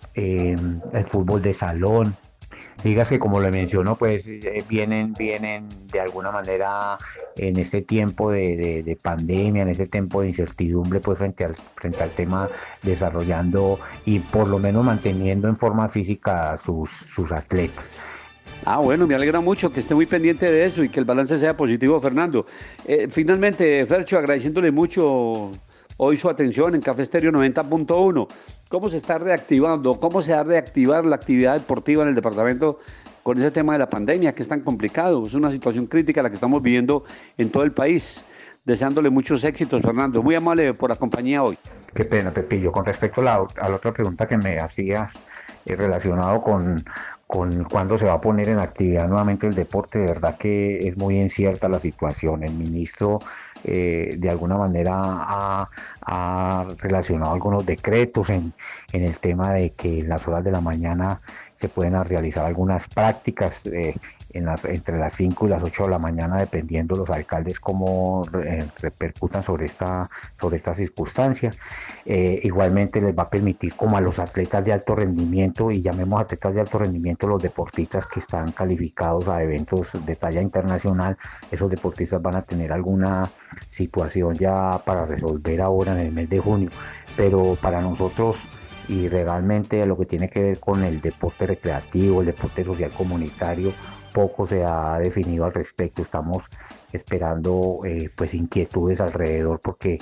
el fútbol de salón. Ligas que, como le menciono, pues vienen de alguna manera en este tiempo de pandemia, en este tiempo de incertidumbre, pues frente al tema, desarrollando y por lo menos manteniendo en forma física sus atletas. Bueno, me alegra mucho que esté muy pendiente de eso y que el balance sea positivo, Fernando. Finalmente, Fercho, agradeciéndole mucho hoy su atención en Café Estéreo 90.1. ¿Cómo se está reactivando? ¿Cómo se va a reactivar la actividad deportiva en el departamento con ese tema de la pandemia que es tan complicado? Es una situación crítica la que estamos viviendo en todo el país. Deseándole muchos éxitos, Fernando. Muy amable por la compañía hoy. Qué pena, Pepillo. Con respecto a la otra pregunta que me hacías relacionado con cuándo se va a poner en actividad nuevamente el deporte, de verdad que es muy incierta la situación. El ministro de alguna manera ha relacionado algunos decretos en el tema de que en las horas de la mañana se pueden realizar algunas prácticas entre las 5 y las 8 de la mañana, dependiendo los alcaldes cómo repercutan sobre esta circunstancia. Igualmente les va a permitir, como a los atletas de alto rendimiento, y llamemos atletas de alto rendimiento los deportistas que están calificados a eventos de talla internacional, esos deportistas van a tener alguna situación ya para resolver ahora en el mes de junio, pero para nosotros y realmente lo que tiene que ver con el deporte recreativo, el deporte social comunitario, poco se ha definido al respecto. Estamos esperando pues inquietudes alrededor, porque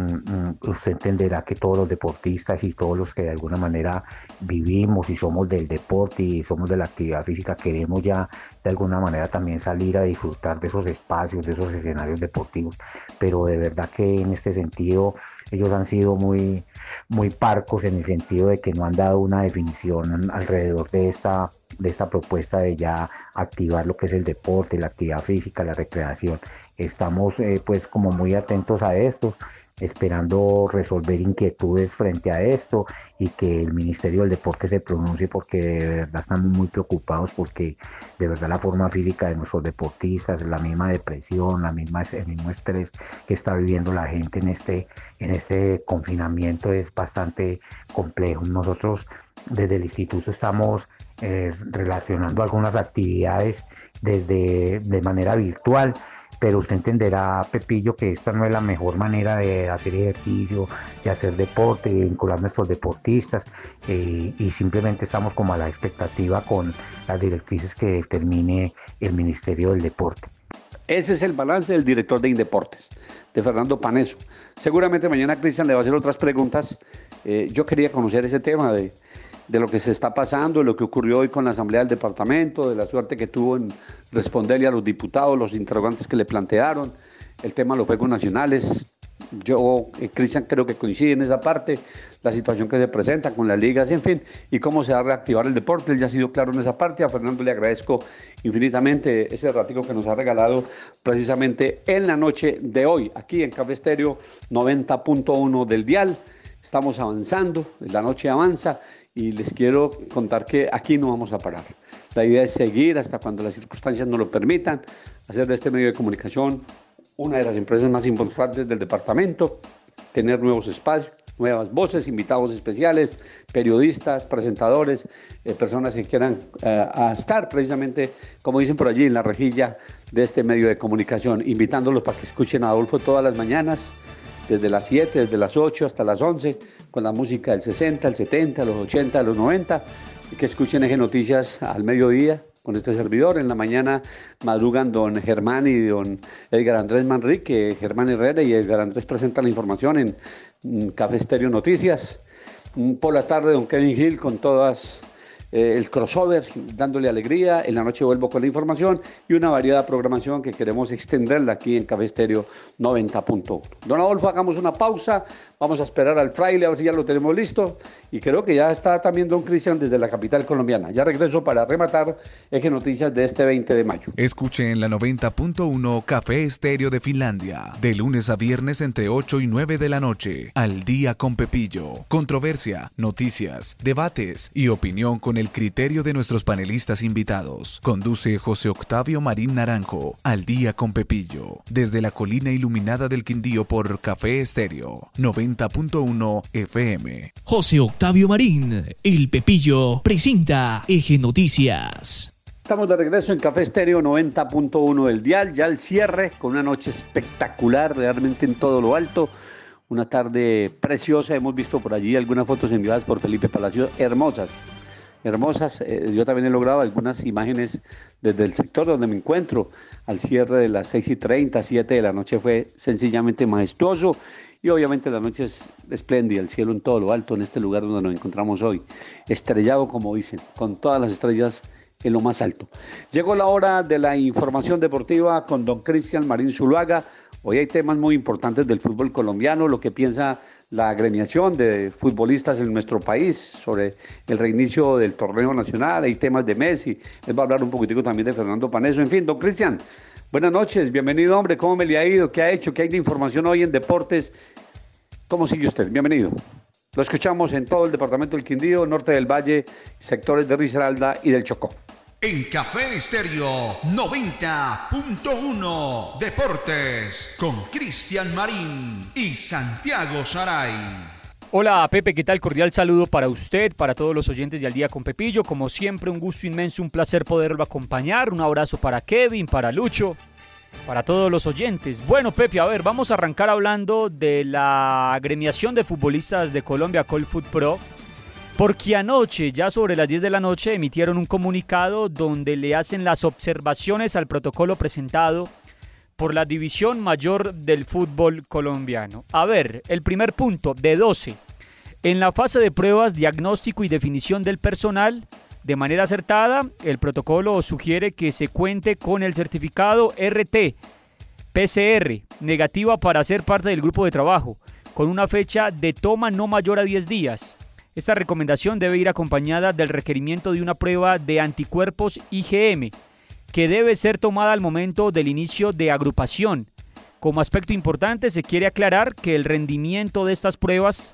usted entenderá que todos los deportistas y todos los que de alguna manera vivimos y somos del deporte y somos de la actividad física, queremos ya de alguna manera también salir a disfrutar de esos espacios, de esos escenarios deportivos, pero de verdad que en este sentido ellos han sido muy parcos, en el sentido de que no han dado una definición alrededor de esta propuesta de ya activar lo que es el deporte, la actividad física, la recreación. Estamos pues como muy atentos a esto, esperando resolver inquietudes frente a esto y que el Ministerio del Deporte se pronuncie, porque de verdad estamos muy preocupados, porque de verdad la forma física de nuestros deportistas, la misma depresión, el mismo estrés que está viviendo la gente en este confinamiento es bastante complejo. Nosotros desde el instituto estamos relacionando algunas actividades de manera virtual, pero usted entenderá, Pepillo, que esta no es la mejor manera de hacer ejercicio, de hacer deporte, de vincular a nuestros deportistas, y simplemente estamos como a la expectativa con las directrices que determine el Ministerio del Deporte. Ese es el balance del director de Indeportes, de Fernando Paneso. Seguramente mañana Cristian le va a hacer otras preguntas. Yo quería conocer ese tema de lo que se está pasando, de lo que ocurrió hoy con la Asamblea del Departamento, de la suerte que tuvo en responderle a los diputados los interrogantes que le plantearon, el tema de los Juegos Nacionales. Yo, Cristian, creo que coincide en esa parte, la situación que se presenta con las ligas, en fin, y cómo se va a reactivar el deporte. Él ya ha sido claro en esa parte. A Fernando le agradezco infinitamente ese ratico que nos ha regalado precisamente en la noche de hoy, aquí en Café Estéreo 90.1 del dial. Estamos avanzando, la noche avanza, y les quiero contar que aquí no vamos a parar. La idea es seguir hasta cuando las circunstancias nos lo permitan, hacer de este medio de comunicación una de las empresas más importantes del departamento, tener nuevos espacios, nuevas voces, invitados especiales, periodistas, presentadores, personas que quieran estar precisamente, como dicen por allí, en la rejilla de este medio de comunicación, invitándolos para que escuchen a Adolfo todas las mañanas, desde las 7, desde las 8 hasta las 11, con la música del 60, el 70, los 80, los 90, que escuchen Eje Noticias al mediodía con este servidor. En la mañana madrugan don Germán y don Edgar Andrés Manrique, Germán Herrera y Edgar Andrés presentan la información en Café Estéreo Noticias. Por la tarde don Kevin Gil con todas el crossover, dándole alegría. En la noche vuelvo con la información y una variada programación que queremos extenderla aquí en Café Estéreo 90.1. Don Adolfo, hagamos una pausa, vamos a esperar al fraile a ver si ya lo tenemos listo, y creo que ya está también don Cristian desde la capital colombiana. Ya regreso para rematar Eje Noticias de este 20 de mayo. Escuche en la 90.1 Café Estéreo de Finlandia, de lunes a viernes entre 8 y 9 de la noche, al día con Pepillo. Controversia, noticias, debates y opinión con el criterio de nuestros panelistas invitados. Conduce José Octavio Marín Naranjo, al día con Pepillo, desde la colina iluminada del Quindío por Café Estéreo 90.1 FM. José Octavio Marín, el Pepillo, presenta Eje Noticias. Estamos de regreso en Café Estéreo 90.1 del dial, ya el cierre con una noche espectacular, realmente en todo lo alto. Una tarde preciosa, hemos visto por allí algunas fotos enviadas por Felipe Palacio, hermosas. Yo también he logrado algunas imágenes desde el sector donde me encuentro. Al cierre de las 6:30, 7 de la noche fue sencillamente majestuoso, y obviamente la noche es espléndida, el cielo en todo lo alto en este lugar donde nos encontramos hoy, estrellado como dicen, con todas las estrellas en lo más alto. Llegó la hora de la información deportiva con don Cristian Marín Zuluaga. Hoy hay temas muy importantes del fútbol colombiano, lo que piensa la agremiación de futbolistas en nuestro país sobre el reinicio del torneo nacional, hay temas de Messi, él va a hablar un poquitico también de Fernando Paneso. En fin, don Cristian, buenas noches, bienvenido, hombre, ¿cómo me le ha ido? ¿Qué ha hecho? ¿Qué hay de información hoy en deportes? ¿Cómo sigue usted? Bienvenido. Lo escuchamos en todo el departamento del Quindío, norte del Valle, sectores de Risaralda y del Chocó. En Café Estéreo 90.1 Deportes con Cristian Marín y Santiago Saray. Hola Pepe, ¿qué tal? Cordial saludo para usted, para todos los oyentes de Al Día con Pepillo. Como siempre, un gusto inmenso, un placer poderlo acompañar. Un abrazo para Kevin, para Lucho, para todos los oyentes. Bueno, Pepe, a ver, vamos a arrancar hablando de la agremiación de futbolistas de Colombia, Colfutpro, porque anoche, ya sobre las 10 de la noche, emitieron un comunicado donde le hacen las observaciones al protocolo presentado por la División Mayor del Fútbol Colombiano. A ver, el primer punto, de 12. En la fase de pruebas, diagnóstico y definición del personal, de manera acertada, el protocolo sugiere que se cuente con el certificado RT-PCR, negativa para ser parte del grupo de trabajo, con una fecha de toma no mayor a 10 días. Esta recomendación debe ir acompañada del requerimiento de una prueba de anticuerpos IgM, que debe ser tomada al momento del inicio de agrupación. Como aspecto importante, se quiere aclarar que el rendimiento de estas pruebas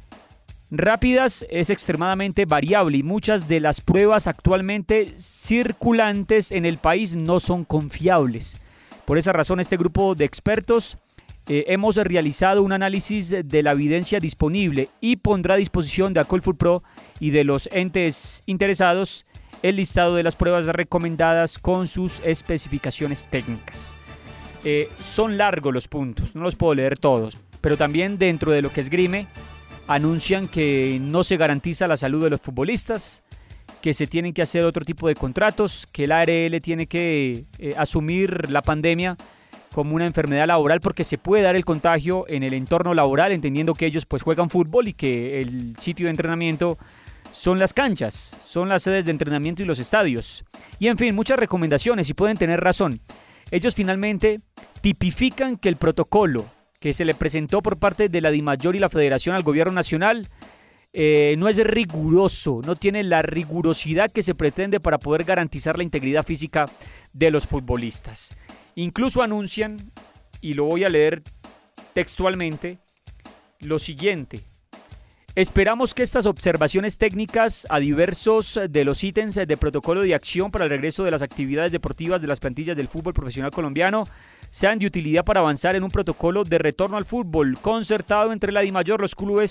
rápidas es extremadamente variable y muchas de las pruebas actualmente circulantes en el país no son confiables. Por esa razón, este grupo de expertos hemos realizado un análisis de la evidencia disponible y pondrá a disposición de Colfutpro y de los entes interesados el listado de las pruebas recomendadas con sus especificaciones técnicas. Son largos los puntos, no los puedo leer todos, pero también dentro de lo que esgrime anuncian que no se garantiza la salud de los futbolistas, que se tienen que hacer otro tipo de contratos, que el ARL tiene que asumir la pandemia como una enfermedad laboral porque se puede dar el contagio en el entorno laboral, entendiendo que ellos pues juegan fútbol y que el sitio de entrenamiento son las canchas, son las sedes de entrenamiento y los estadios. Y en fin, muchas recomendaciones y pueden tener razón. Ellos finalmente tipifican que el protocolo que se le presentó por parte de la DIMAYOR y la Federación al Gobierno Nacional no es riguroso, no tiene la rigurosidad que se pretende para poder garantizar la integridad física de los futbolistas. Incluso anuncian, y lo voy a leer textualmente, lo siguiente: esperamos que estas observaciones técnicas a diversos de los ítems de protocolo de acción para el regreso de las actividades deportivas de las plantillas del fútbol profesional colombiano sean de utilidad para avanzar en un protocolo de retorno al fútbol concertado entre la DIMAYOR, los clubes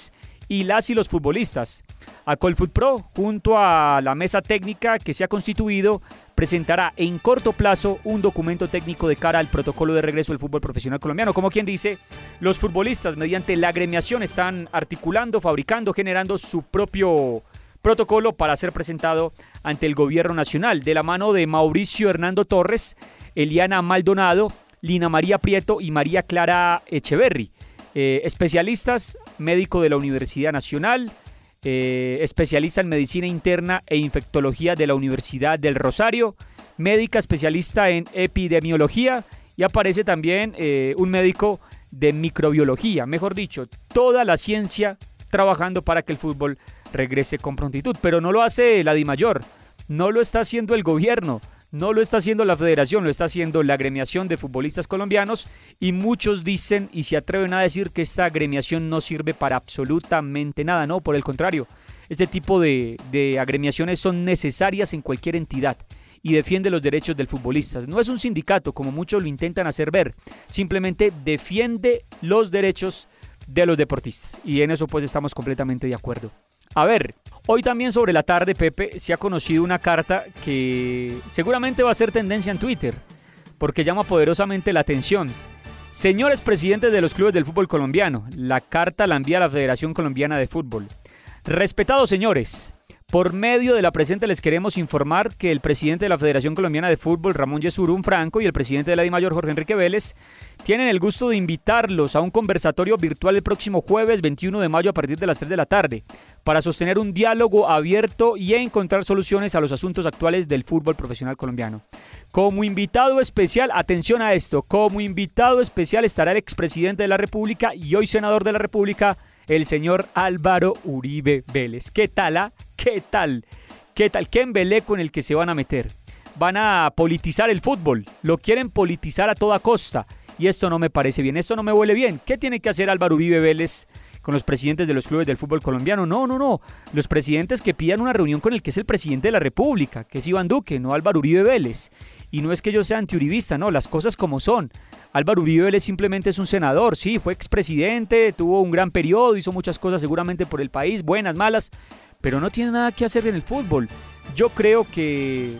y los futbolistas. Acolfutpro, junto a la mesa técnica que se ha constituido, presentará en corto plazo un documento técnico de cara al protocolo de regreso del fútbol profesional colombiano. Como quien dice, los futbolistas mediante la agremiación están articulando, fabricando, generando su propio protocolo para ser presentado ante el gobierno nacional, de la mano de Mauricio Hernando Torres, Eliana Maldonado, Lina María Prieto y María Clara Echeverry. Especialistas, médico de la Universidad Nacional, especialista en medicina interna e infectología de la Universidad del Rosario, médica especialista en epidemiología, y aparece también un médico de microbiología, mejor dicho, toda la ciencia trabajando para que el fútbol regrese con prontitud. Pero no lo hace la DIMAYOR, no lo está haciendo el gobierno, no lo está haciendo la federación, lo está haciendo la agremiación de futbolistas colombianos, y muchos dicen y se atreven a decir que esta agremiación no sirve para absolutamente nada. No, por el contrario, este tipo de agremiaciones son necesarias en cualquier entidad y defiende los derechos del futbolista. No es un sindicato como muchos lo intentan hacer ver, simplemente defiende los derechos de los deportistas, y en eso pues estamos completamente de acuerdo. A ver, hoy también sobre la tarde, Pepe, se ha conocido una carta que seguramente va a ser tendencia en Twitter, porque llama poderosamente la atención. Señores presidentes de los clubes del fútbol colombiano, la carta la envía la Federación Colombiana de Fútbol. Respetados señores, por medio de la presente les queremos informar que el presidente de la Federación Colombiana de Fútbol, Ramón Yesurún Franco, y el presidente de la DIMAYOR, Jorge Enrique Vélez, tienen el gusto de invitarlos a un conversatorio virtual el próximo jueves 21 de mayo a partir de las 3 de la tarde para sostener un diálogo abierto y encontrar soluciones a los asuntos actuales del fútbol profesional colombiano. Como invitado especial, atención a esto, como invitado especial estará el expresidente de la República y hoy senador de la República, el señor Álvaro Uribe Vélez. ¿Qué tal? ¿Qué tal? ¿Qué tal? ¿Qué embeleco en el que se van a meter? Van a politizar el fútbol, lo quieren politizar a toda costa. Y esto no me parece bien, esto no me huele bien. ¿Qué tiene que hacer Álvaro Uribe Vélez con los presidentes de los clubes del fútbol colombiano? No. Los presidentes que pidan una reunión con el que es el presidente de la República, que es Iván Duque, no Álvaro Uribe Vélez. Y no es que yo sea antiuribista, no, las cosas como son. Álvaro Uribe Vélez simplemente es un senador, sí, fue expresidente, tuvo un gran periodo, hizo muchas cosas seguramente por el país, buenas, malas, pero no tiene nada que hacer en el fútbol. Yo creo que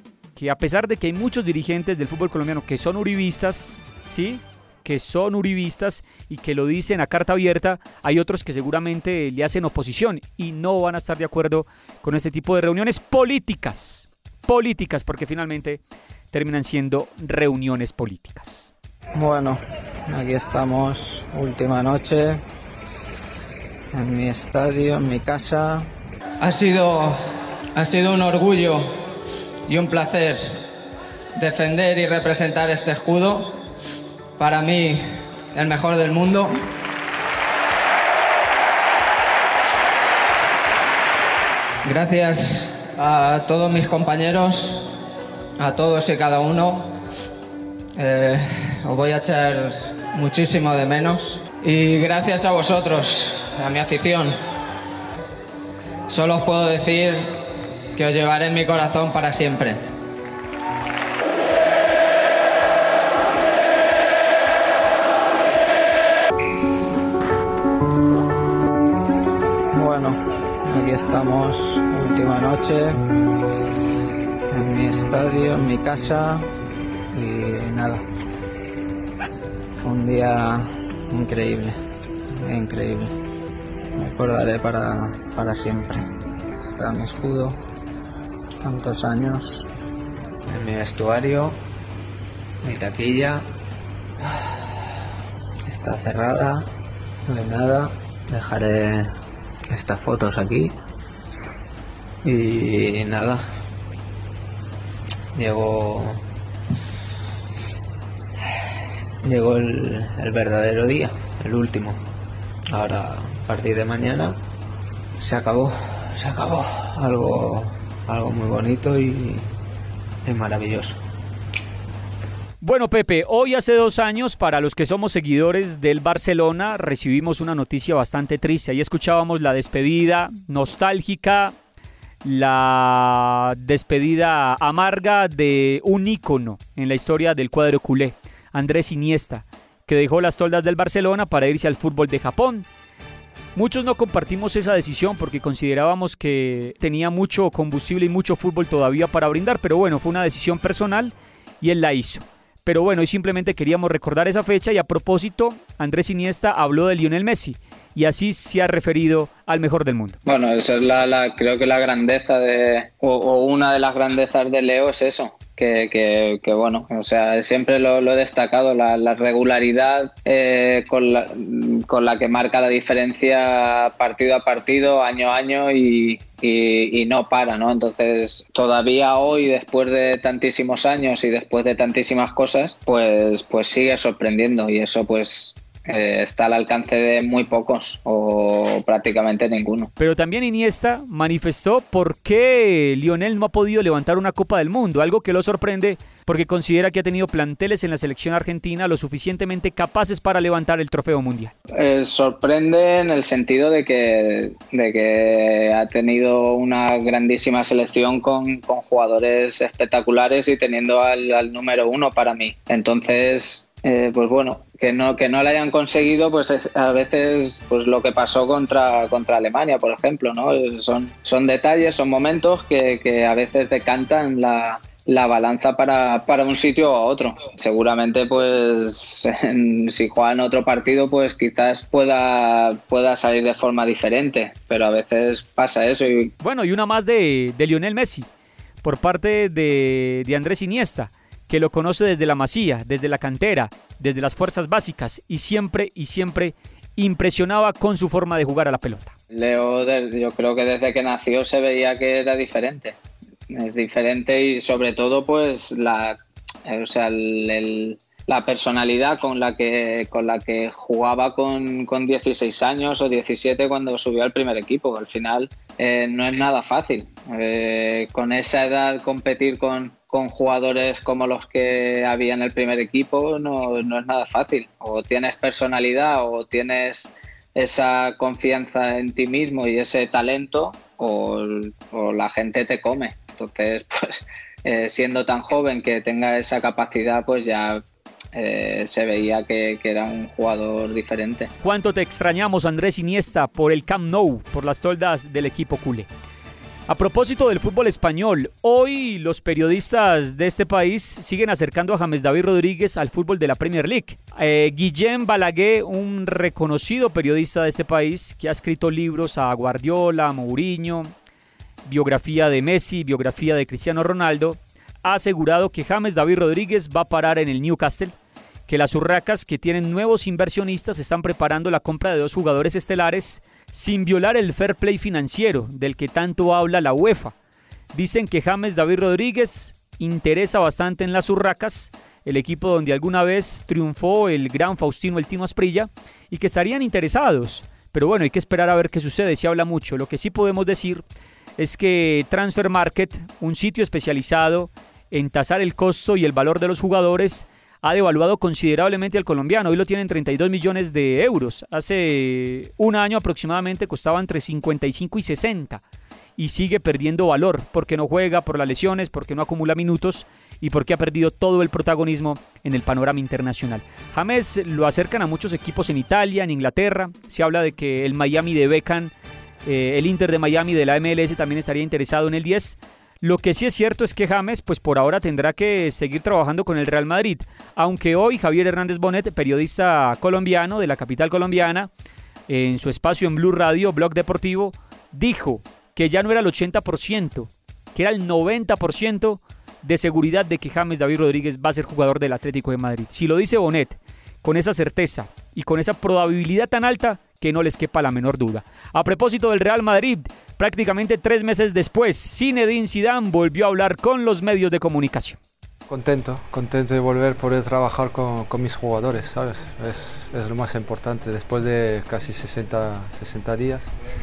a pesar de que hay muchos dirigentes del fútbol colombiano que son uribistas, ¿sí?, que son uribistas y que lo dicen a carta abierta, hay otros que seguramente le hacen oposición y no van a estar de acuerdo con este tipo de reuniones políticas, porque finalmente terminan siendo reuniones políticas. Bueno, aquí estamos, última noche, en mi estadio, en mi casa. Ha sido un orgullo y un placer defender y representar este escudo. Para mí, el mejor del mundo. Gracias a todos mis compañeros, a todos y cada uno. Os voy a echar muchísimo de menos. Y gracias a vosotros, a mi afición. Solo os puedo decir que os llevaré en mi corazón para siempre. Aquí estamos, última noche, en mi estadio, en mi casa, y nada, un día increíble, me acordaré para siempre. Está mi escudo, tantos años, en mi vestuario, mi taquilla, está cerrada, no hay nada, dejaré estas fotos aquí y nada, llegó el verdadero día, el último. Ahora, a partir de mañana se acabó algo muy bonito y maravilloso. Bueno, Pepe, hoy hace 2 años, para los que somos seguidores del Barcelona, recibimos una noticia bastante triste. Ahí escuchábamos la despedida nostálgica, la despedida amarga de un ícono en la historia del cuadro culé, Andrés Iniesta, que dejó las toldas del Barcelona para irse al fútbol de Japón. Muchos no compartimos esa decisión porque considerábamos que tenía mucho combustible y mucho fútbol todavía para brindar, pero bueno, fue una decisión personal y él la hizo. Pero bueno, hoy simplemente queríamos recordar esa fecha y a propósito, Andrés Iniesta habló de Lionel Messi y así se ha referido al mejor del mundo. Bueno, esa es creo que la grandeza o una de las grandezas de Leo es eso. Que bueno, o sea, siempre lo he destacado, la regularidad con la que marca la diferencia partido a partido, año a año y no para, ¿no? Entonces, todavía hoy, después de tantísimos años y después de tantísimas cosas, pues sigue sorprendiendo y eso pues está al alcance de muy pocos o prácticamente ninguno. Pero también Iniesta manifestó por qué Lionel no ha podido levantar una Copa del Mundo, algo que lo sorprende porque considera que ha tenido planteles en la selección argentina lo suficientemente capaces para levantar el trofeo mundial. Sorprende en el sentido de que ha tenido una grandísima selección con jugadores espectaculares y teniendo al número uno para mí. Entonces, pues bueno, que no la hayan conseguido, pues a veces pues lo que pasó contra Alemania, por ejemplo, ¿no? Son detalles, son momentos que a veces decantan la balanza para un sitio o a otro. Seguramente pues si juegan otro partido pues quizás pueda salir de forma diferente, pero a veces pasa eso. Bueno, y una más de Lionel Messi por parte de Andrés Iniesta, que lo conoce desde la Masía, desde la cantera, desde las fuerzas básicas y siempre impresionaba con su forma de jugar a la pelota. Leo, yo creo que desde que nació se veía que era diferente. Es diferente y sobre todo pues la personalidad con la que jugaba con 16 años o 17 cuando subió al primer equipo. Al final no es nada fácil. Con esa edad competir con jugadores como los que había en el primer equipo no es nada fácil. O tienes personalidad o tienes esa confianza en ti mismo y ese talento o la gente te come. Entonces, pues siendo tan joven que tenga esa capacidad, pues ya se veía que era un jugador diferente. ¿Cuánto te extrañamos, Andrés Iniesta, por el Camp Nou, por las toldas del equipo culé? A propósito del fútbol español, hoy los periodistas de este país siguen acercando a James David Rodríguez al fútbol de la Premier League. Guillem Balaguer, un reconocido periodista de este país que ha escrito libros a Guardiola, a Mourinho, biografía de Messi, biografía de Cristiano Ronaldo, ha asegurado que James David Rodríguez va a parar en el Newcastle, que las urracas que tienen nuevos inversionistas están preparando la compra de 2 jugadores estelares sin violar el fair play financiero del que tanto habla la UEFA. Dicen que James David Rodríguez interesa bastante en las urracas, el equipo donde alguna vez triunfó el gran Faustino El Tino Asprilla, y que estarían interesados. Pero bueno, hay que esperar a ver qué sucede, se habla mucho. Lo que sí podemos decir es que Transfer Market, un sitio especializado en tasar el costo y el valor de los jugadores, ha devaluado considerablemente al colombiano. Hoy lo tienen 32 millones de euros. Hace un año aproximadamente costaba entre 55 y 60 y sigue perdiendo valor porque no juega, por las lesiones, porque no acumula minutos y porque ha perdido todo el protagonismo en el panorama internacional. James lo acercan a muchos equipos en Italia, en Inglaterra. Se habla de que el Miami de Beckham, el Inter de Miami de la MLS también estaría interesado en el 10. Lo que sí es cierto es que James, pues por ahora tendrá que seguir trabajando con el Real Madrid, aunque hoy Javier Hernández Bonet, periodista colombiano de la capital colombiana, en su espacio en Blue Radio, Blog Deportivo, dijo que ya no era el 80%, que era el 90% de seguridad de que James David Rodríguez va a ser jugador del Atlético de Madrid. Si lo dice Bonet, con esa certeza y con esa probabilidad tan alta, que no les quepa la menor duda. A propósito del Real Madrid, prácticamente 3 meses después, Zinedine Zidane volvió a hablar con los medios de comunicación. Contento de volver a poder trabajar con mis jugadores, ¿sabes? Es lo más importante, después de casi 60 días.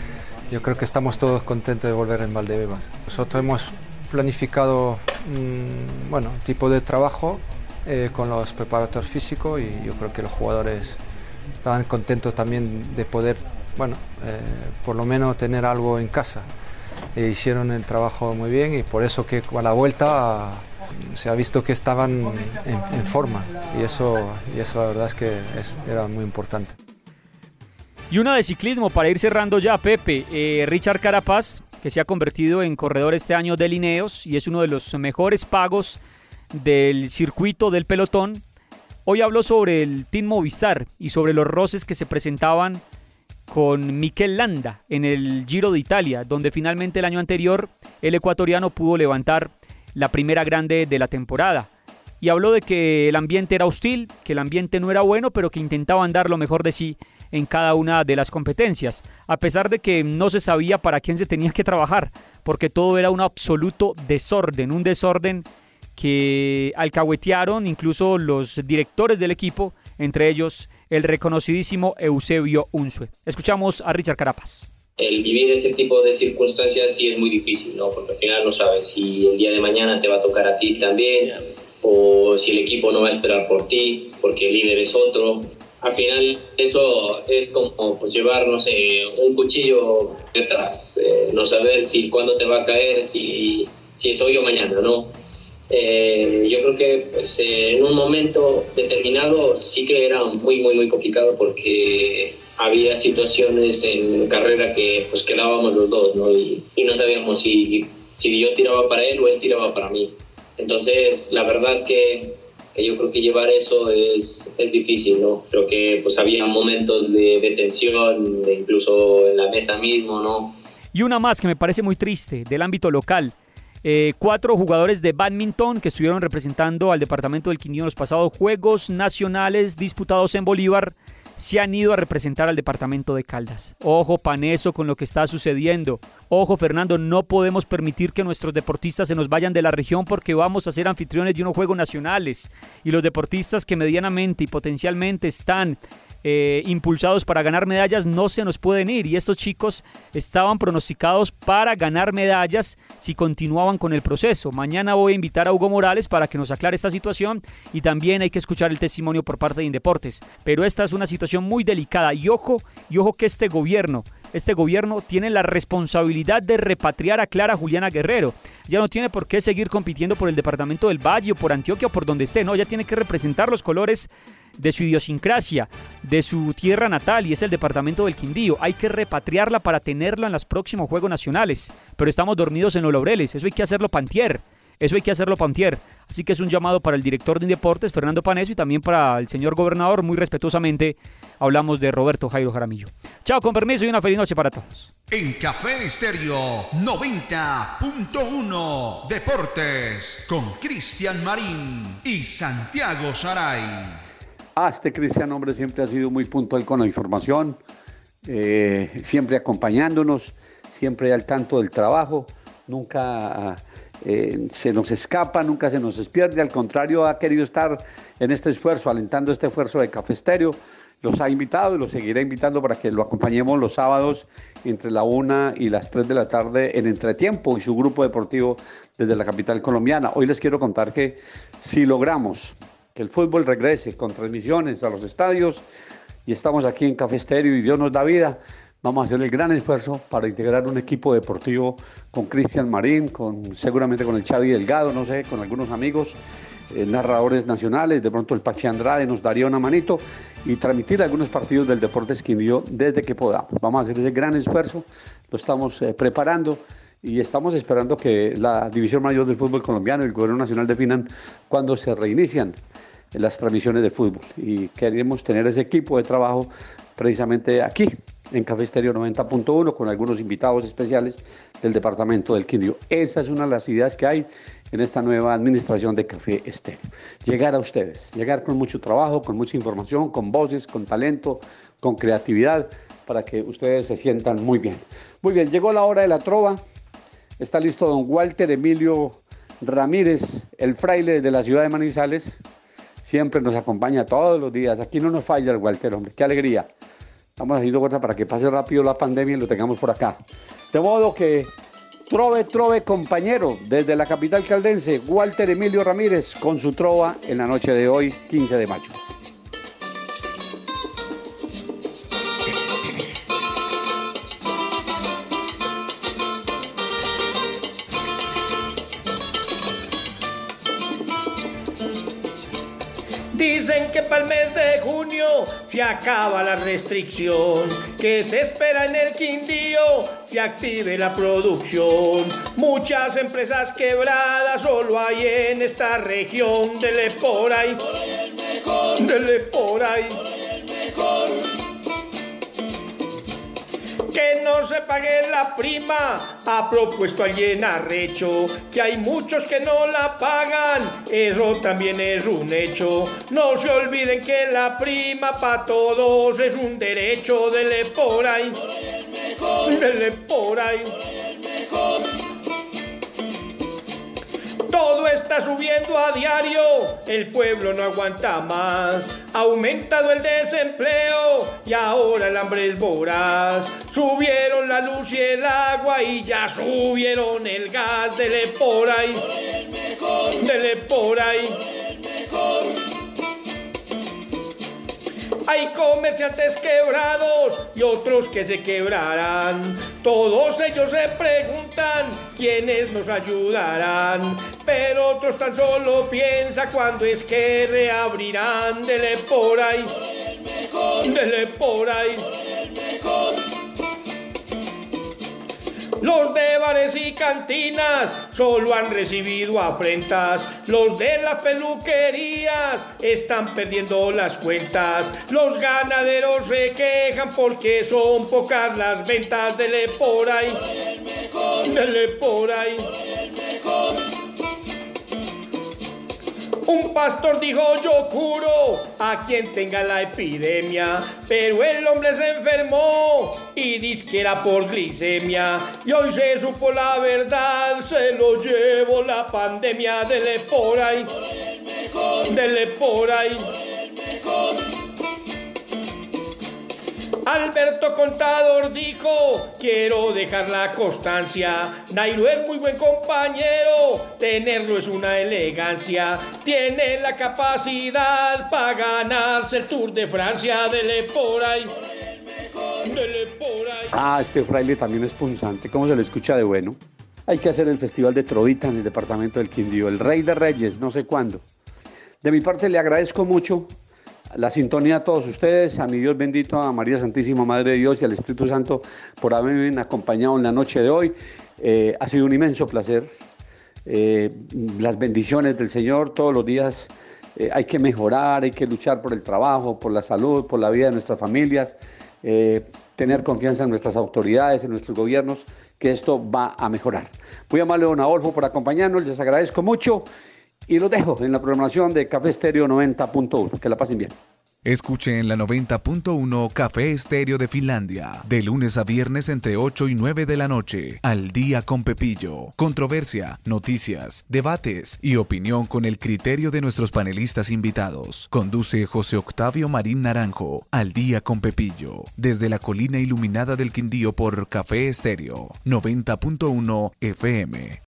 Yo creo que estamos todos contentos de volver en Valdebebas. Nosotros hemos planificado un tipo de trabajo con los preparadores físicos y yo creo que los jugadores estaban contentos también de poder, por lo menos tener algo en casa. Hicieron el trabajo muy bien y por eso que a la vuelta se ha visto que estaban en forma y eso la verdad es que era muy importante. Y una de ciclismo para ir cerrando ya, Pepe. Richard Carapaz, que se ha convertido en corredor este año de Ineos y es uno de los mejores pagos del circuito del pelotón, hoy habló sobre el Team Movistar y sobre los roces que se presentaban con Mikel Landa en el Giro de Italia, donde finalmente el año anterior el ecuatoriano pudo levantar la primera grande de la temporada. Y habló de que el ambiente era hostil, que el ambiente no era bueno, pero que intentaban dar lo mejor de sí en cada una de las competencias, a pesar de que no se sabía para quién se tenía que trabajar, porque todo era un absoluto desorden, un desorden que alcahuetearon incluso los directores del equipo, entre ellos el reconocidísimo Eusebio Unzue. Escuchamos a Richard Carapaz. El vivir ese tipo de circunstancias sí es muy difícil, ¿no? Porque al final no sabes si el día de mañana te va a tocar a ti también, o si el equipo no va a esperar por ti, porque el líder es otro. Al final eso es como pues, llevar, no sé, un cuchillo detrás, no saber si cuándo te va a caer, si es hoy o mañana, ¿no? Yo creo que pues, en un momento determinado sí que era muy complicado porque había situaciones en carrera que pues quedábamos los dos, ¿no? Y no sabíamos si yo tiraba para él o él tiraba para mí. Entonces la verdad que yo creo que llevar eso es difícil, ¿no? Creo que pues había momentos de tensión, incluso en la mesa mismo, ¿no? Y una más que me parece muy triste, del ámbito local. 4 jugadores de bádminton que estuvieron representando al departamento del Quindío en los pasados Juegos Nacionales disputados en Bolívar se han ido a representar al departamento de Caldas. Ojo, Paneso, con lo que está sucediendo. Ojo, Fernando, no podemos permitir que nuestros deportistas se nos vayan de la región porque vamos a ser anfitriones de unos Juegos Nacionales. Y los deportistas que medianamente y potencialmente están impulsados para ganar medallas no se nos pueden ir, y estos chicos estaban pronosticados para ganar medallas si continuaban con el proceso. Mañana voy a invitar a Hugo Morales para que nos aclare esta situación y también hay que escuchar el testimonio por parte de Indeportes, pero esta es una situación muy delicada y ojo que este gobierno tiene la responsabilidad de repatriar a Clara Juliana Guerrero. Ya no tiene por qué seguir compitiendo por el departamento del Valle o por Antioquia o por donde esté, no, ya tiene que representar los colores de su idiosincrasia, de su tierra natal, y es el departamento del Quindío. Hay que repatriarla para tenerla en los próximos Juegos Nacionales, pero estamos dormidos en los laureles. Eso hay que hacerlo Pantier. Así que es un llamado para el director de Indeportes, Fernando Paneso, y también para el señor gobernador. Muy respetuosamente hablamos de Roberto Jairo Jaramillo. Chao, con permiso y una feliz noche para todos. En Café Estéreo 90.1 Deportes con Cristian Marín y Santiago Saray. Este Cristian, hombre, siempre ha sido muy puntual con la información, siempre acompañándonos, siempre al tanto del trabajo, nunca se nos escapa, nunca se nos pierde, al contrario, ha querido estar en este esfuerzo, alentando este esfuerzo de Café Estéreo. Los ha invitado y los seguirá invitando para que lo acompañemos los sábados entre la 1 y las 3 de la tarde en Entretiempo y su grupo deportivo desde la capital colombiana. Hoy les quiero contar que si logramos que el fútbol regrese con transmisiones a los estadios y estamos aquí en Café Estéreo y Dios nos da vida, vamos a hacer el gran esfuerzo para integrar un equipo deportivo con Cristian Marín, seguramente con el Xavi Delgado, no sé, con algunos amigos, narradores nacionales, de pronto el Pachi Andrade nos daría una manito y transmitir algunos partidos del Deportes Quindío desde que podamos. Vamos a hacer ese gran esfuerzo, lo estamos preparando. Y estamos esperando que la División Mayor del Fútbol Colombiano y el Gobierno Nacional definan cuándo se reinician las transmisiones de fútbol. Y queremos tener ese equipo de trabajo precisamente aquí, en Café Estéreo 90.1, con algunos invitados especiales del departamento del Quindío. Esa es una de las ideas que hay en esta nueva administración de Café Estéreo. Llegar a ustedes, llegar con mucho trabajo, con mucha información, con voces, con talento, con creatividad, para que ustedes se sientan muy bien. Muy bien, llegó la hora de la trova. Está listo don Walter Emilio Ramírez, el fraile de la ciudad de Manizales. Siempre nos acompaña todos los días. Aquí no nos falla el Walter, hombre. Qué alegría. Estamos haciendo fuerza para que pase rápido la pandemia y lo tengamos por acá. De modo que trove, compañero, desde la capital caldense, Walter Emilio Ramírez, con su trova en la noche de hoy, 15 de mayo. Dicen que para el mes de junio se acaba la restricción, que se espera en el Quindío se active la producción. Muchas empresas quebradas solo hay en esta región. Dele por ahí, dele por ahí. Que no se pague la prima, ha propuesto alguien arrecho, que hay muchos que no la pagan, eso también es un hecho. No se olviden que la prima para todos es un derecho. Dele por ahí, dele por ahí. Todo está subiendo a diario, el pueblo no aguanta más. Ha aumentado el desempleo y ahora el hambre es voraz. Subieron la luz y el agua y ya subieron el gas. Dele por ahí, dele por ahí. Hay comerciantes quebrados y otros que se quebrarán. Todos ellos se preguntan quiénes nos ayudarán, pero otros tan solo piensan cuándo es que reabrirán. Dele por ahí, dele por ahí. Los de bares y cantinas solo han recibido afrentas. Los de las peluquerías están perdiendo las cuentas. Los ganaderos se quejan porque son pocas las ventas. Dele por ahí, dele por ahí. Un pastor dijo: yo curo a quien tenga la epidemia, pero el hombre se enfermó y dice que era por glicemia. Y hoy se supo la verdad, se lo llevó la pandemia. Dele por ahí, dele por ahí. Alberto Contador dijo: quiero dejar la constancia. Nairo es muy buen compañero, tenerlo es una elegancia. Tiene la capacidad para ganarse el Tour de Francia. Dele por ahí, dele por ahí. Este fraile también es punzante, ¿cómo se le escucha de bueno? Hay que hacer el Festival de Trovita en el departamento del Quindío, el Rey de Reyes, no sé cuándo. De mi parte le agradezco mucho la sintonía a todos ustedes, a mi Dios bendito, a María Santísima Madre de Dios y al Espíritu Santo por haberme acompañado en la noche de hoy. Ha sido un inmenso placer. Las bendiciones del Señor todos los días. Hay que mejorar, hay que luchar por el trabajo, por la salud, por la vida de nuestras familias, tener confianza en nuestras autoridades, en nuestros gobiernos, que esto va a mejorar. Muy amable don Adolfo por acompañarnos, les agradezco mucho. Y los dejo en la programación de Café Estéreo 90.1. Que la pasen bien. Escuche en la 90.1 Café Estéreo de Finlandia, de lunes a viernes entre 8 y 9 de la noche, al día con Pepillo. Controversia, noticias, debates y opinión con el criterio de nuestros panelistas invitados. Conduce José Octavio Marín Naranjo, al día con Pepillo, desde la colina iluminada del Quindío por Café Estéreo 90.1 FM.